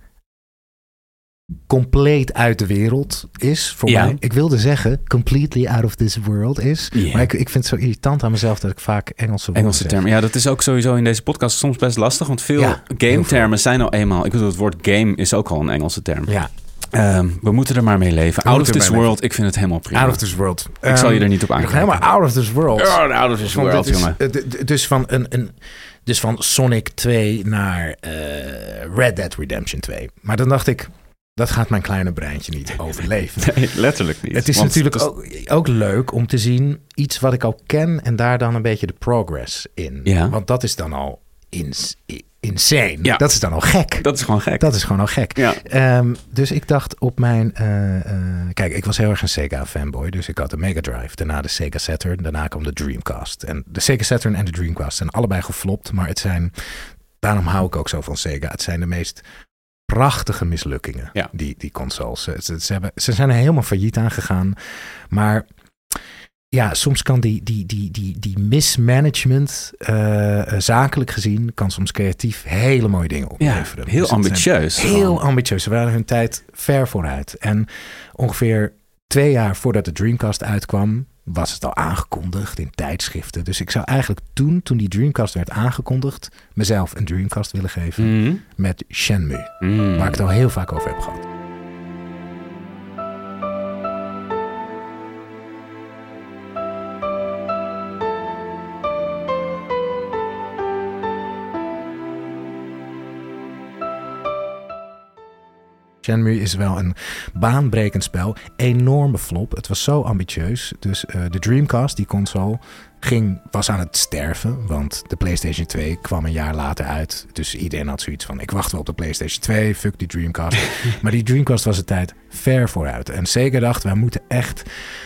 compleet uit de wereld is voor ja. mij. Ik wilde zeggen completely out of this world is. Yeah. Maar ik, ik vind het zo irritant aan mezelf dat ik vaak Engelse woorden Engelse termen. Ja, dat is ook sowieso in deze podcast soms best lastig. Want veel ja, game-termen zijn nou eenmaal... Ik bedoel, het woord game is ook al een Engelse term. Ja. Um, we moeten er maar mee leven. We out of this world, leven. Ik vind het helemaal prima. Out of this world. Ik um, zal je er niet op aankijken. Helemaal out of this world. Oh, out of this world, is, jongen. Uh, d- d- dus van een... een Dus van Sonic twee naar uh, Red Dead Redemption twee. Maar dan dacht ik, dat gaat mijn kleine breintje niet overleven. Nee, letterlijk niet. Het is Want natuurlijk het is... Ook, ook leuk om te zien iets wat ik al ken en daar dan een beetje de progress in. Ja. Want dat is dan al ins, insane. Ja. Dat is dan al gek. Dat is gewoon gek. Dat is gewoon al gek. Ja. Um, dus ik dacht op mijn... Uh, uh, kijk, ik was heel erg een Sega fanboy. Dus ik had de Mega Drive, daarna de Sega Saturn, daarna kwam de Dreamcast. En de Sega Saturn en de Dreamcast zijn allebei geflopt. Maar het zijn... Daarom hou ik ook zo van Sega. Het zijn de meest prachtige mislukkingen, ja. die, die consoles. Ze, ze, ze, hebben, ze zijn er helemaal failliet aan gegaan. Maar ja, soms kan die, die, die, die, die mismanagement, uh, zakelijk gezien, kan soms creatief hele mooie dingen opleveren. Ja, heel dus ambitieus. Heel ambitieus. Ze waren hun tijd ver vooruit. En ongeveer twee jaar voordat de Dreamcast uitkwam, was het al aangekondigd in tijdschriften. Dus ik zou eigenlijk toen, toen die Dreamcast werd aangekondigd, mezelf een Dreamcast willen geven mm. met Shenmue. Mm. Waar ik het al heel vaak over heb gehad. Shenmue is wel een baanbrekend spel. Enorme flop. Het was zo ambitieus. Dus uh, de Dreamcast, die console, ging, was aan het sterven. Want de PlayStation twee kwam een jaar later uit. Dus iedereen had zoiets van, ik wacht wel op de PlayStation twee. Fuck die Dreamcast. Maar die Dreamcast was de tijd ver vooruit. En Sega dacht, wij moeten echt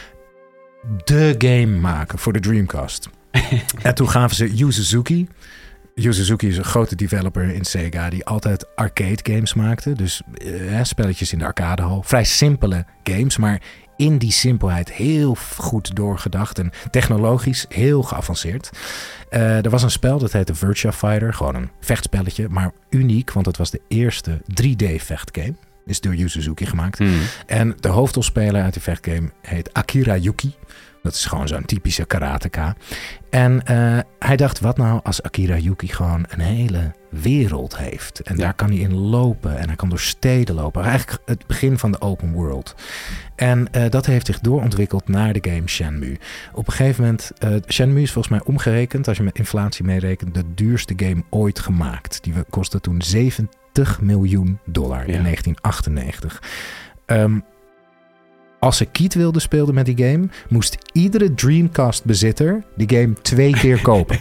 de game maken voor de Dreamcast. En toen gaven ze Yu Suzuki... Yu Suzuki is een grote developer in Sega die altijd arcade games maakte. Dus uh, spelletjes in de arcadehal. Vrij simpele games, maar in die simpelheid heel goed doorgedacht en technologisch heel geavanceerd. Uh, er was een spel, dat heette Virtua Fighter. Gewoon een vechtspelletje, maar uniek, want het was de eerste drie D vechtgame. Is door Yu Suzuki gemaakt. Mm. En de hoofdrolspeler uit die vechtgame heet Akira Yuki. Dat is gewoon zo'n typische karateka. En uh, hij dacht, wat nou als Akira Yuki gewoon een hele wereld heeft. En ja. daar kan hij in lopen. En hij kan door steden lopen. Eigenlijk het begin van de open world. En uh, dat heeft zich doorontwikkeld naar de game Shenmue. Op een gegeven moment, uh, Shenmue is volgens mij omgerekend, als je met inflatie meerekent, de duurste game ooit gemaakt. Die kostte toen zeventig miljoen dollar ja. in negentien achtennegentig. Um, Als ze Kiet wilde spelen met die game, moest iedere Dreamcast-bezitter die game twee keer kopen.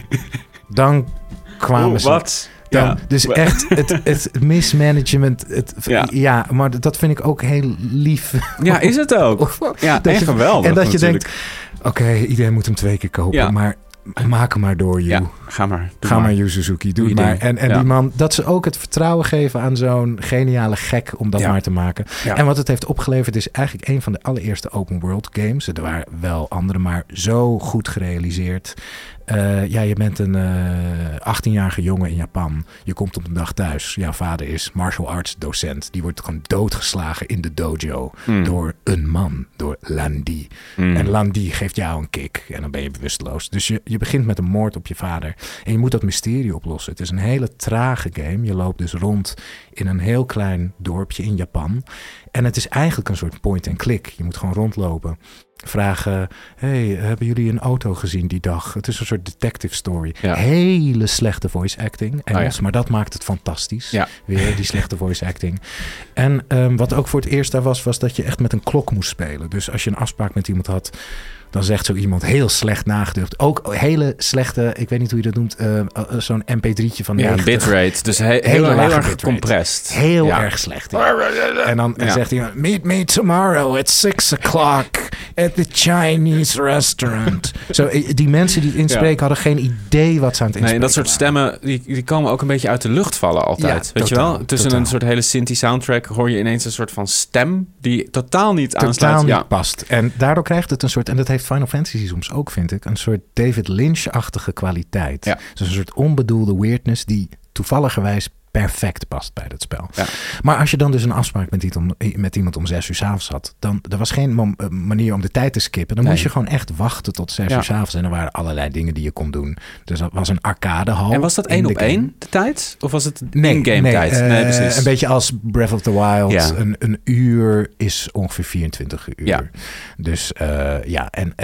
Dan kwamen oh, ze... Wat? Dan, ja. Dus echt het, het mismanagement. Het, ja. ja, maar dat vind ik ook heel lief. Ja, is het ook. Ja, echt geweldig. En dat je natuurlijk. denkt, oké, okay, iedereen moet hem twee keer kopen, ja. maar... Maak hem maar door, Yu. Ja, ga maar. Ga maar, Yu Suzuki. Doe het maar. En, en ja. die man, dat ze ook het vertrouwen geven aan zo'n geniale gek om dat ja. maar te maken. Ja. En wat het heeft opgeleverd is eigenlijk een van de allereerste open world games. Er waren wel andere, maar zo goed gerealiseerd. Uh, ja, je bent een uh, achttienjarige jongen in Japan. Je komt op een dag thuis. Jouw vader is martial arts docent. Die wordt gewoon doodgeslagen in de dojo. Mm. Door een man. Door Landi. Mm. En Landi geeft jou een kick. En dan ben je bewusteloos. Dus je, je begint met een moord op je vader. En je moet dat mysterie oplossen. Het is een hele trage game. Je loopt dus rond in een heel klein dorpje in Japan. En het is eigenlijk een soort point-and-click. Je moet gewoon rondlopen. Vragen, hey, hebben jullie een auto gezien die dag? Het is een soort detective story. Ja. Hele slechte voice acting. Engels, oh ja. maar dat maakt het fantastisch. Ja. Weer die slechte voice acting. En um, wat ook voor het eerst daar was, was dat je echt met een klok moest spelen. Dus als je een afspraak met iemand had, dan zegt zo iemand heel slecht nagedacht. Ook hele slechte, ik weet niet hoe je dat noemt, uh, uh, zo'n M P drietje van negentig. Ja, bitrate. Dus he- heel, heel, heel erg compressed. Heel ja. erg slecht. Ja. En dan ja. zegt hij, meet me tomorrow at six o'clock at the Chinese restaurant. Zo, die mensen die het inspreken ja. hadden geen idee wat ze aan het inspreken Nee, en dat soort stemmen, die, die komen ook een beetje uit de lucht vallen altijd. Ja, weet totaal, je wel? Tussen totaal. Een soort hele Synthie soundtrack hoor je ineens een soort van stem die totaal niet totaal aansluit. Totaal niet ja. past. En daardoor krijgt het een soort, en dat heeft Final Fantasy soms ook, vind ik, een soort David Lynch-achtige kwaliteit. Ja. Dus een soort onbedoelde weirdness die toevalligerwijs perfect past bij dat spel. Ja. Maar als je dan dus een afspraak met iemand, met iemand om zes uur 's avonds had, dan er was geen mom, manier om de tijd te skippen. Dan nee. moest je gewoon echt wachten tot zes ja. uur 's avonds. En er waren allerlei dingen die je kon doen. Dus dat was een arcadehal. En was dat één op één de tijd? Of was het nee, in-game nee, tijd? Uh, nee, precies. Een beetje als Breath of the Wild. Ja. Een, een uur is ongeveer vierentwintig uur. Ja. Dus uh, ja, en, en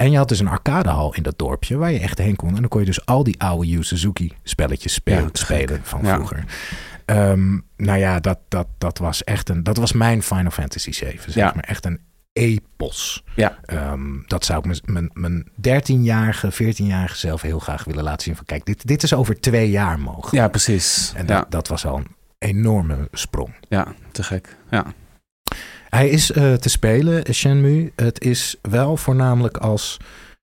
En je had dus een arcadehal in dat dorpje waar je echt heen kon. En dan kon je dus al die oude Yu Suzuki spelletjes spelen, ja, spelen van ja. vroeger. Um, nou ja, dat, dat, dat was echt een... Dat was mijn Final Fantasy zeven, zeg ja. maar. Echt een epos. Ja. Um, dat zou ik mijn, mijn dertienjarige, veertienjarige zelf heel graag willen laten zien. Van kijk, dit, dit is over twee jaar mogelijk. Ja, precies. En ja. dat, dat was al een enorme sprong. Ja, te gek. Ja. Hij is uh, te spelen, Shenmue. Het is wel voornamelijk als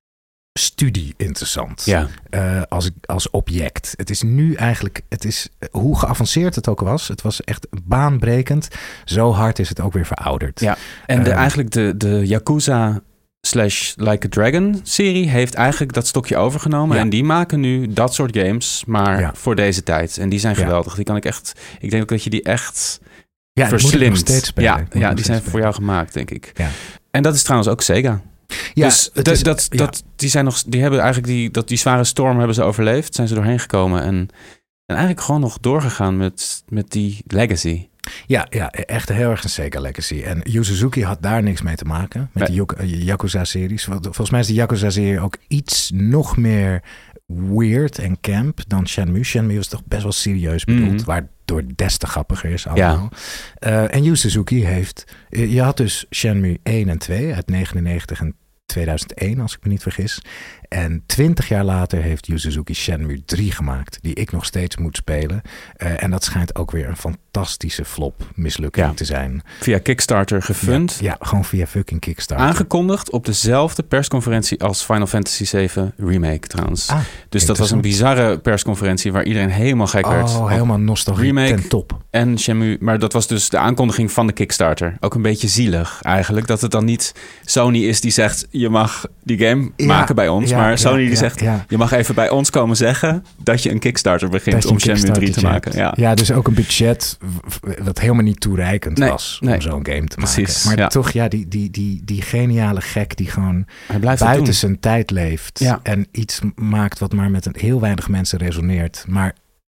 studie interessant. Ja. Uh, als, als object. Het is nu eigenlijk, het is hoe geavanceerd het ook was. Het was echt baanbrekend. Zo hard is het ook weer verouderd. Ja. En de, uh, eigenlijk de, de Yakuza slash Like a Dragon serie heeft eigenlijk dat stokje overgenomen. Ja. En die maken nu dat soort games, maar ja. voor deze tijd. En die zijn geweldig. Ja. Die kan ik echt, ik denk ook dat je die echt ja, verslimt. Moet nog steeds spelen. Ja, ja die zijn spelen. Voor jou gemaakt, denk ik. Ja. En dat is trouwens ook Sega. Ja, dus dat, is, dat, ja. dat, die, zijn nog, die hebben eigenlijk die, dat, die zware storm hebben ze overleefd. Zijn ze doorheen gekomen. En, en eigenlijk gewoon nog doorgegaan met, met die legacy. Ja, ja, echt heel erg een Sega legacy. En Yu Suzuki had daar niks mee te maken. Met nee. de Yakuza-series. Volgens mij is de Yakuza-serie ook iets nog meer weird en camp dan Shenmue. Shenmue was toch best wel serieus bedoeld. Mm-hmm. Waardoor het des te grappiger is allemaal. Ja. Uh, en Yu Suzuki heeft... Je had dus Shenmue één en twee uit negenennegentig en tweeduizend één, als ik me niet vergis. En twintig jaar later heeft Yu Suzuki Shenmue drie gemaakt, die ik nog steeds moet spelen. Uh, en dat schijnt ook weer een fantastische flop mislukking ja. te zijn. Via Kickstarter gefund. Ja, ja, gewoon via fucking Kickstarter. Aangekondigd op dezelfde persconferentie als Final Fantasy zeven Remake trouwens. Ah, dus dat was een bizarre persconferentie waar iedereen helemaal gek oh, werd. Oh, helemaal nostalgie Remake ten top. En Shenmue, maar dat was dus de aankondiging van de Kickstarter. Ook een beetje zielig eigenlijk, dat het dan niet Sony is die zegt, je mag die game ja, maken bij ons. Ja, maar Sony ja, die ja, zegt, ja. je mag even bij ons komen zeggen dat je een Kickstarter begint om Shenmue drie te maken. Ja. ja, dus ook een budget wat helemaal niet toereikend nee, was om nee. zo'n game te Precies, maken. Maar ja. toch, ja, die, die, die, die geniale gek die gewoon buiten zijn tijd leeft. Ja. En iets maakt wat maar met een heel weinig mensen resoneert. Maar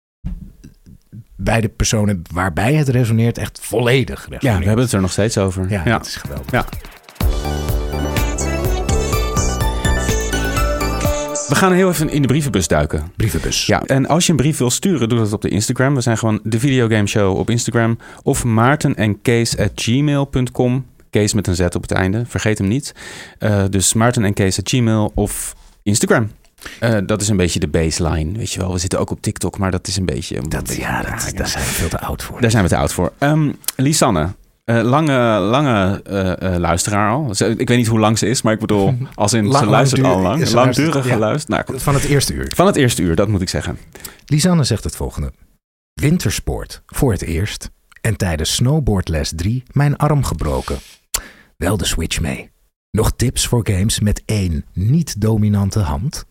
bij de personen waarbij het resoneert echt volledig resoneert. Ja, we hebben het er nog steeds over. Ja, ja. dat is geweldig. Ja. We gaan heel even in de brievenbus duiken. Brievenbus. Ja, en als je een brief wil sturen, doe dat op de Instagram. We zijn gewoon de Videogame Show op Instagram. Of Maarten en Kees at gmail punt com. Kees met een Z op het einde, vergeet hem niet. Uh, dus Maarten en Kees at gmail of Instagram. Uh, dat is een beetje de baseline, weet je wel. We zitten ook op TikTok, maar dat is een beetje... Een dat, beetje ja, dat, daar zijn we veel te oud voor. Daar zijn we te oud voor. Um, Lisanne. Uh, lange, lange uh, uh, luisteraar al. Ik weet niet hoe lang ze is, maar ik bedoel, als in lang, ze luistert lang al lang. Langdurige ja. luisteraar. Nou, van het eerste uur. Van het eerste uur, dat moet ik zeggen. Lisanne zegt het volgende. Wintersport, voor het eerst. En tijdens snowboardles drie mijn arm gebroken. Wel de Switch mee. Nog tips voor games met één niet-dominante hand?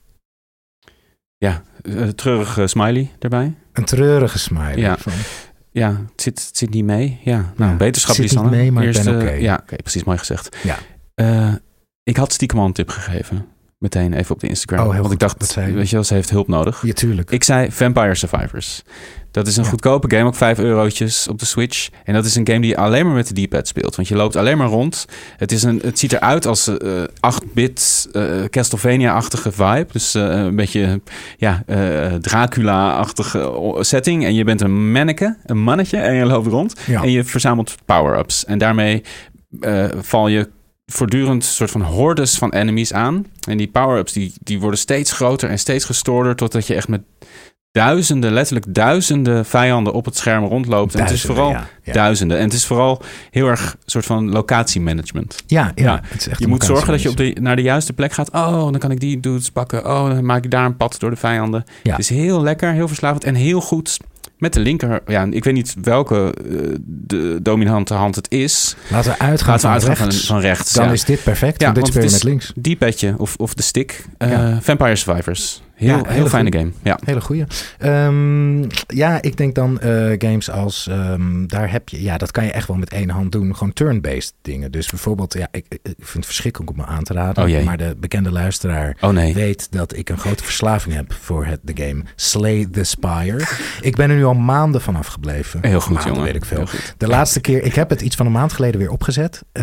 Ja, een treurige smiley erbij. Een treurige smiley. Ja. Van... Ja, het zit, het zit niet mee. Ja, nou, ja, beterschap die Lisanne. Niet mee, maar Eerst, ik ben oké. Okay. Ja, oké, okay, precies, mooi gezegd. Ja. Uh, ik had stiekem al een tip gegeven. Meteen even op de Instagram. Oh, heel Want goed. ik dacht, weet je wel, ze heeft hulp nodig. Ja, tuurlijk. Ik zei Vampire Survivors. Dat is een ja. goedkope game, ook vijf eurotjes op de Switch. En dat is een game die je alleen maar met de D-pad speelt. Want je loopt alleen maar rond. Het, is een, het ziet eruit als uh, acht-bit uh, Castlevania-achtige vibe. Dus uh, een beetje ja, uh, Dracula-achtige setting. En je bent een manneke, een mannetje. En je loopt rond. Ja. En je verzamelt power-ups. En daarmee uh, val je voortdurend soort van hordes van enemies aan. En die power-ups die, die worden steeds groter en steeds gestoorder, totdat je echt met duizenden, letterlijk duizenden vijanden op het scherm rondloopt. Duizenden, en het is vooral ja, ja. duizenden. En het is vooral heel erg soort van locatiemanagement. Ja, ja, ja. Het is echt je moet zorgen dat je op de, naar de juiste plek gaat. Oh, dan kan ik die dudes pakken. Oh, dan maak ik daar een pad door de vijanden. Ja. Het is heel lekker, heel verslavend en heel goed. Met de linker, ja, ik weet niet welke uh, de dominante hand het is. Laten we uitgaan, Laten we van, uitgaan rechts. van, van rechts. Dan ja. is dit perfect, ja, want dit speel je het met links. Die petje of, of de stick. Uh, ja. Vampire Survivors. Heel, ja, heel fijne goeie. game. Ja. Hele goeie. Um, ja, ik denk dan uh, games als... Um, daar heb je... Ja, dat kan je echt wel met één hand doen. Gewoon turn-based dingen. Dus bijvoorbeeld... Ja, ik, ik vind het verschrikkelijk om me aan te raden. Oh, maar de bekende luisteraar oh, nee. weet dat ik een grote verslaving heb voor het, de game Slay the Spire. Ik ben er nu al maanden vanaf gebleven. Heel goed, maanden, jongen. weet ik veel. De laatste keer... Ik heb het iets van een maand geleden weer opgezet. En toen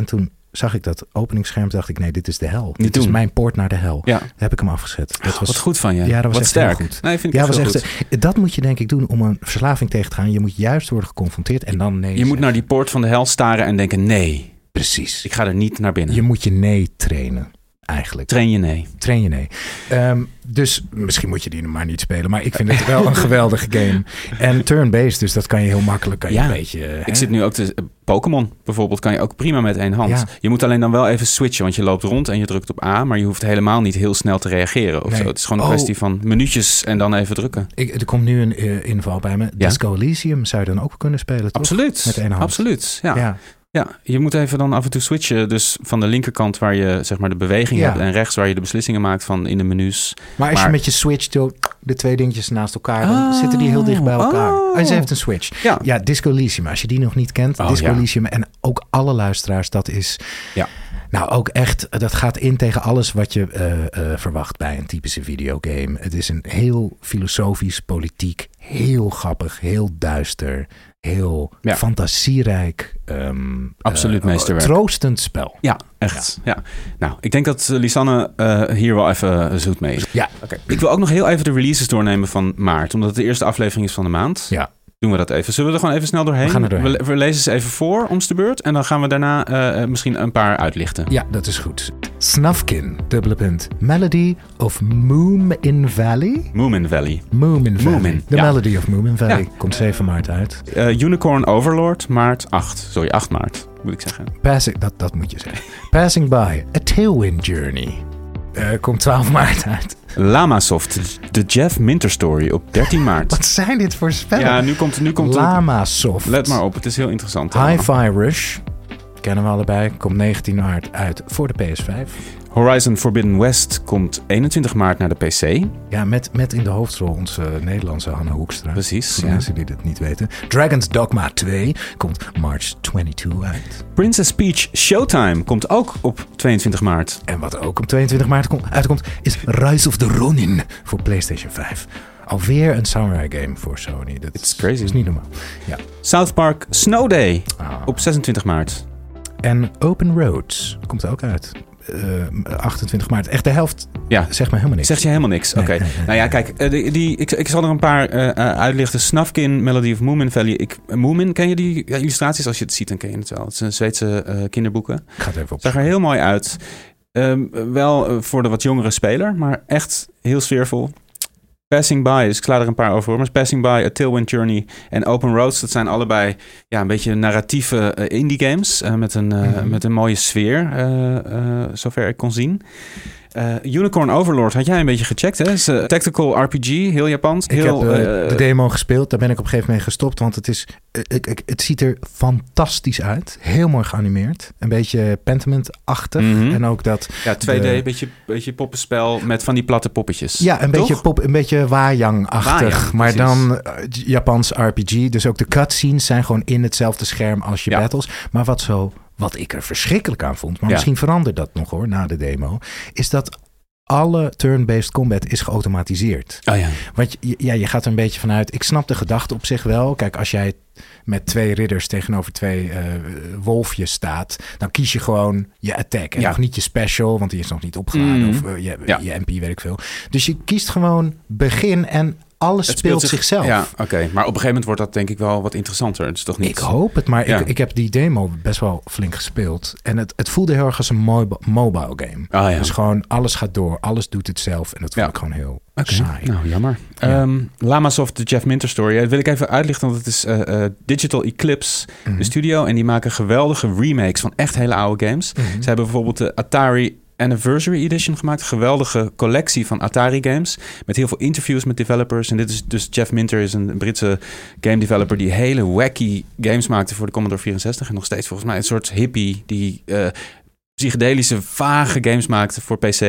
zag ik dat openingsscherm, dacht ik, nee, dit is de hel. Niet dit doen. is mijn poort naar de hel. Ja. Daar heb ik hem afgezet. Dat was, Wat goed van je. Ja, dat was Wat echt sterk. heel goed. Nee, vind ik ja, echt was heel echt, goed. dat moet je denk ik doen om een verslaving tegen te gaan. Je moet juist worden geconfronteerd en dan nee. Je moet naar die poort van de hel staren en denken, nee. Precies. Ik ga er niet naar binnen. Je moet je nee trainen. Eigenlijk. Train je nee. Train je nee. Um, dus misschien moet je die maar niet spelen. Maar ik vind het wel een geweldige game. En turn-based, dus dat kan je heel makkelijk. Kan je Ja. een beetje, Ik hè? zit nu ook te... Pokémon bijvoorbeeld kan je ook prima met één hand. Ja. Je moet alleen dan wel even switchen, want je loopt rond en je drukt op A, maar je hoeft helemaal niet heel snel te reageren of Nee. zo. Het is gewoon een Oh. kwestie van minuutjes en dan even drukken. Ik, er komt nu een uh, inval bij me. Ja. Disco Elysium zou je dan ook kunnen spelen, toch? Absoluut. Met één hand. Absoluut. Ja. Ja. Ja, je moet even dan af en toe switchen. Dus van de linkerkant waar je zeg maar de beweging Ja. hebt en rechts waar je de beslissingen maakt van in de menus. Maar als Maar- je met je switch doet, de twee dingetjes naast elkaar, dan Oh. zitten die heel dicht bij elkaar. Oh. En ze heeft een switch. Ja. Ja, Disco Elysium. Als je die nog niet kent, Oh, Disco ja. Elysium en ook alle luisteraars, dat is... Ja. Nou, ook echt, dat gaat in tegen alles wat je uh, uh, verwacht bij een typische videogame. Het is een heel filosofisch, politiek, heel grappig, heel duister, heel Ja. fantasierijk. Um, Absoluut uh, meesterwerk. Troostend spel. Ja, echt. Ja. Nou, ik denk dat Lisanne uh, hier wel even zoet mee is. Ja. Oké. Ik wil ook nog heel even de releases doornemen van maart, omdat het de eerste aflevering is van de maand. Ja. Doen we dat even. Zullen we er gewoon even snel doorheen? We gaan er doorheen. We, we lezen ze even voor, om de beurt. En dan gaan we daarna uh, misschien een paar uitlichten. Ja, dat is goed. Snufkin, dubbele punt. Melody of Moomin Valley? Moomin Valley. Moomin Valley. Moomin, The ja. Melody of Moomin Valley. Ja. Komt zeven maart uit. Uh, Unicorn Overlord, maart acht. Sorry, acht maart, moet ik zeggen. Passing, dat, dat moet je zeggen. Passing By, A Tailwind Journey. Uh, komt twaalf maart uit. Lamasoft, de Jeff Minter Story op dertien maart. Wat zijn dit voor spellen? Ja, nu komt, nu komt Lamasoft. Let maar op, het is heel interessant. Hi-Fi Rush. Kennen we allebei. Komt negentien maart uit voor de P S vijf. Horizon Forbidden West komt eenentwintig maart naar de P C. Ja, met, met in de hoofdrol onze Nederlandse Hanne Hoekstra. Precies, Voor ja. mensen die dit niet weten. Dragon's Dogma twee komt March tweeëntwintig uit. Princess Peach Showtime komt ook op tweeëntwintig maart. En wat ook op tweeëntwintig maart komt, uitkomt is Rise of the Ronin voor PlayStation vijf. Alweer een samurai game voor Sony. Dat It's crazy. is niet normaal. Ja. South Park Snow Day Ah. op zesentwintig maart. En Open Roads komt ook uit. Uh, achtentwintig maart. Echt de helft. Ja. Zeg maar helemaal niks. Zegt je helemaal niks? Oké. Nee, nee, nee, nou ja, nee. kijk, uh, die, die, ik, ik zal er een paar uh, uitlichten. Snufkin, Melody of Moomin Valley. Ik, Moomin, ken je die ja, illustraties? Als je het ziet, dan ken je het wel. Het zijn Zweedse uh, kinderboeken. Ik ga het even op. Zag er heel mooi uit. Um, wel uh, voor de wat jongere speler, maar echt heel sfeervol. Passing By, dus ik sla er een paar over hoor. Maar Passing By, A Tailwind Journey en Open Roads, dat zijn allebei ja, een beetje narratieve uh, indie games. Uh, met, een, uh, mm-hmm. met een mooie sfeer, uh, uh, zover ik kon zien. Uh, Unicorn Overlord had jij een beetje gecheckt, hè? Het is een tactical R P G, heel Japans. Ik heel, heb uh, uh, de demo gespeeld. Daar ben ik op een gegeven moment gestopt. Want het, is, uh, ik, ik, het ziet er fantastisch uit. Heel mooi geanimeerd. Een beetje Pentiment-achtig. Mm-hmm. En ook dat... Ja, twee D, de, beetje, beetje poppenspel met van die platte poppetjes. Ja, een Toch? beetje, pop, een beetje Wajang-achtig. Wajang, maar precies. dan uh, Japans R P G. Dus ook de cutscenes zijn gewoon in hetzelfde scherm als je Ja. battles. Maar wat, zo, wat ik er verschrikkelijk aan vond... maar Ja. misschien verandert dat nog hoor, na de demo... is dat alle turn-based combat is geautomatiseerd. Oh ja. Want je, ja, je gaat er een beetje vanuit... Ik snap de gedachte op zich wel. Kijk, als jij met twee ridders tegenover twee uh, wolfjes staat... dan kies je gewoon je attack. En Ja. nog niet je special, want die is nog niet opgeladen. Mm. Of uh, je, Ja. je M P, weet ik veel. Dus je kiest gewoon begin en alles Het speelt, zich- zichzelf. Ja, oké. Okay. Maar op een gegeven moment wordt dat denk ik wel wat interessanter. Het is toch niet... Ik hoop het, maar Ja. ik, ik heb die demo best wel flink gespeeld. En het, het voelde heel erg als een mob- mobile game. Ah, ja. Dus gewoon alles gaat door, alles doet het zelf. En dat vond Ja. ik gewoon heel Okay. saai. Nou, jammer. Ja. Um, Lamasoft, de Jeff Minter Story. Dat wil ik even uitlichten, want het is uh, uh, Digital Eclipse, Mhm. de studio. En die maken geweldige remakes van echt hele oude games. Mhm. Ze hebben bijvoorbeeld de Atari Anniversary Edition gemaakt. Een geweldige collectie van Atari games. Met heel veel interviews met developers. En dit is dus Jeff Minter is een Britse game developer die hele wacky games maakte voor de Commodore vierenzestig. En nog steeds volgens mij een soort hippie die uh, psychedelische, vage games maakte voor P C.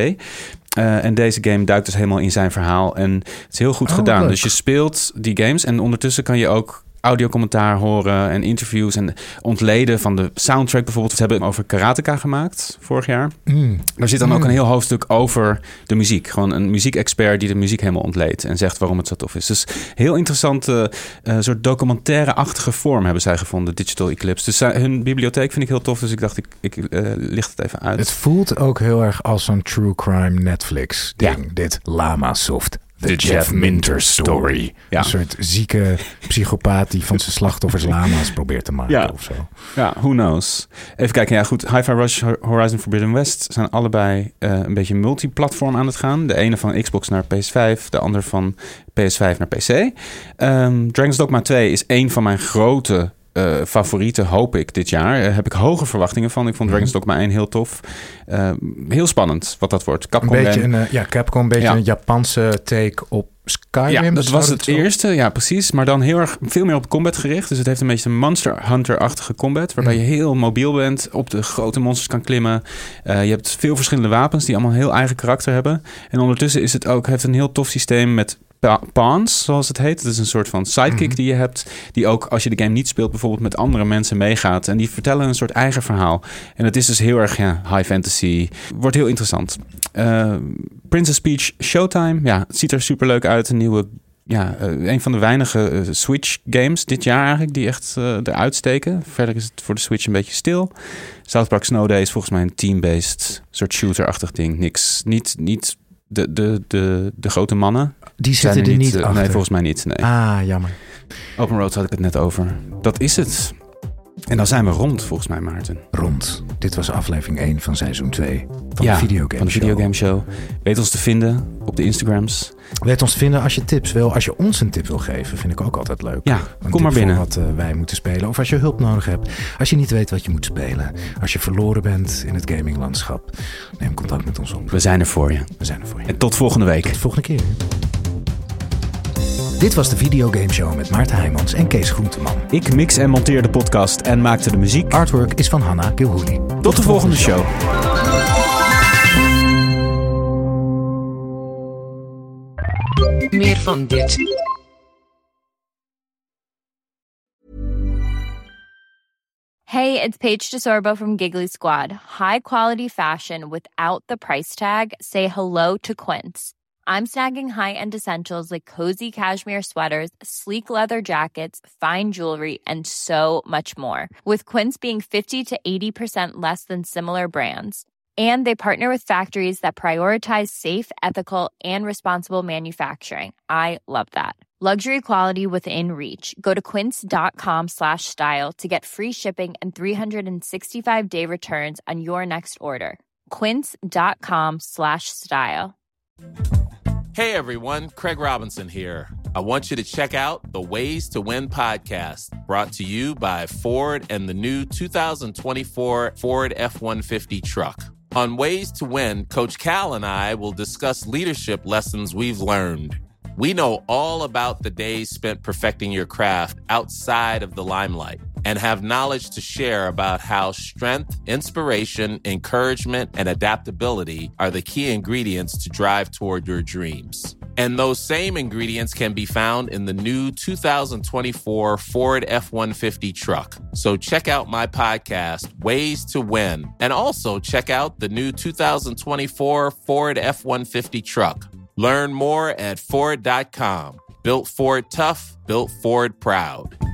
Uh, en deze game duikt dus helemaal in zijn verhaal. En het is heel goed Oh, gedaan. leuk. Dus je speelt die games en ondertussen kan je ook audiocommentaar horen en interviews en ontleden van de soundtrack bijvoorbeeld. We hebben over Karateka gemaakt vorig jaar. Mm. Daar zit dan mm. ook een heel hoofdstuk over de muziek. Gewoon een muziekexpert die de muziek helemaal ontleedt en zegt waarom het zo tof is. Dus heel interessante uh, soort documentaire-achtige vorm hebben zij gevonden, Digital Eclipse. Dus uh, hun bibliotheek vind ik heel tof, dus ik dacht ik, ik uh, licht het even uit. Het voelt ook heel erg als zo'n true crime Netflix ding. Ja. Dit Lamasoft. The Jeff, Jeff Minter story. Ja. Een soort zieke psychopaat die van zijn slachtoffers lama's probeert te maken ja. of zo. Ja, who knows. Even kijken, ja goed. Hi-Fi Rush, Horizon Forbidden West zijn allebei uh, een beetje multiplatform aan het gaan. De ene van Xbox naar P S vijf, de ander van P S vijf naar P C. Um, Dragon's Dogma twee is een van mijn grote Uh, favorieten, hoop ik, dit jaar. Daar uh, heb ik hoge verwachtingen van. Ik vond Dragon's Dogma één heel tof. Uh, heel spannend wat dat wordt. Capcom een beetje en... een, uh, ja, Capcom een beetje ja. een Japanse take op Skyrim. Ja, dat was het eerste. Ja, precies. Maar dan heel erg veel meer op combat gericht. Dus het heeft een beetje een Monster Hunter-achtige combat. Waarbij mm. je heel mobiel bent. Op de grote monsters kan klimmen. Uh, je hebt veel verschillende wapens die allemaal een heel eigen karakter hebben. En ondertussen is het ook, heeft een heel tof systeem met pawns, zoals het heet. Dat is een soort van sidekick mm-hmm. die je hebt. Die ook, als je de game niet speelt, bijvoorbeeld met andere mensen meegaat. En die vertellen een soort eigen verhaal. En het is dus heel erg ja, high fantasy. Wordt heel interessant. Uh, Princess Peach Showtime. Ja, het ziet er super leuk uit. Een nieuwe, ja, uh, een van de weinige uh, Switch games dit jaar eigenlijk die echt uh, eruit steken. Verder is het voor de Switch een beetje stil. South Park Snow Day is volgens mij een team-based soort shooter-achtig ding. Niks, niet, niet de, de, de, de grote mannen. Die zitten er niet, niet uh, achter. Nee, volgens mij niet. Nee. Ah, jammer. Open Road had ik het net over. Dat is het. En dan zijn we rond, volgens mij, Maarten. Rond. Dit was aflevering één van seizoen twee van ja, de Videogame van de Videogame Show. Weet ons te vinden op de Instagrams. Weet ons te vinden als je tips wil. Als je ons een tip wil geven, vind ik ook altijd leuk. Ja, een kom maar binnen. Wat uh, wij moeten spelen. Of als je hulp nodig hebt. Als je niet weet wat je moet spelen. Als je verloren bent in het gaminglandschap. Neem contact met ons op. We zijn er voor je. We zijn er voor je. En tot volgende week. Tot volgende keer. Dit was de Videogame Show met Maarten Heijmans en Kees Groenteman. Ik mix en monteer de podcast en maakte de muziek. Artwork is van Hanna Gilhouli. Tot, Tot de volgende, volgende show. Meer van dit. Hey, it's Paige DeSorbo from Giggly Squad. High quality fashion without the price tag. Say hello to Quince. I'm snagging high-end essentials like cozy cashmere sweaters, sleek leather jackets, fine jewelry, and so much more. With Quince being fifty to eighty percent less than similar brands. And they partner with factories that prioritize safe, ethical, and responsible manufacturing. I love that. Luxury quality within reach. Go to quince.com slash style to get free shipping and three sixty-five day returns on your next order. Quince.com slash style. Hey everyone, Craig Robinson here. I want you to check out the Ways to Win podcast, brought to you by Ford and the new two thousand twenty-four Ford F one fifty truck. On Ways to Win, Coach Cal and I will discuss leadership lessons we've learned. We know all about the days spent perfecting your craft outside of the limelight and have knowledge to share about how strength, inspiration, encouragement, and adaptability are the key ingredients to drive toward your dreams. And those same ingredients can be found in the new two thousand twenty-four Ford F one fifty truck. So check out my podcast, Ways to Win, and also check out the new two thousand twenty-four Ford F one fifty truck. Learn more at Ford dot com. Built Ford tough, built Ford proud.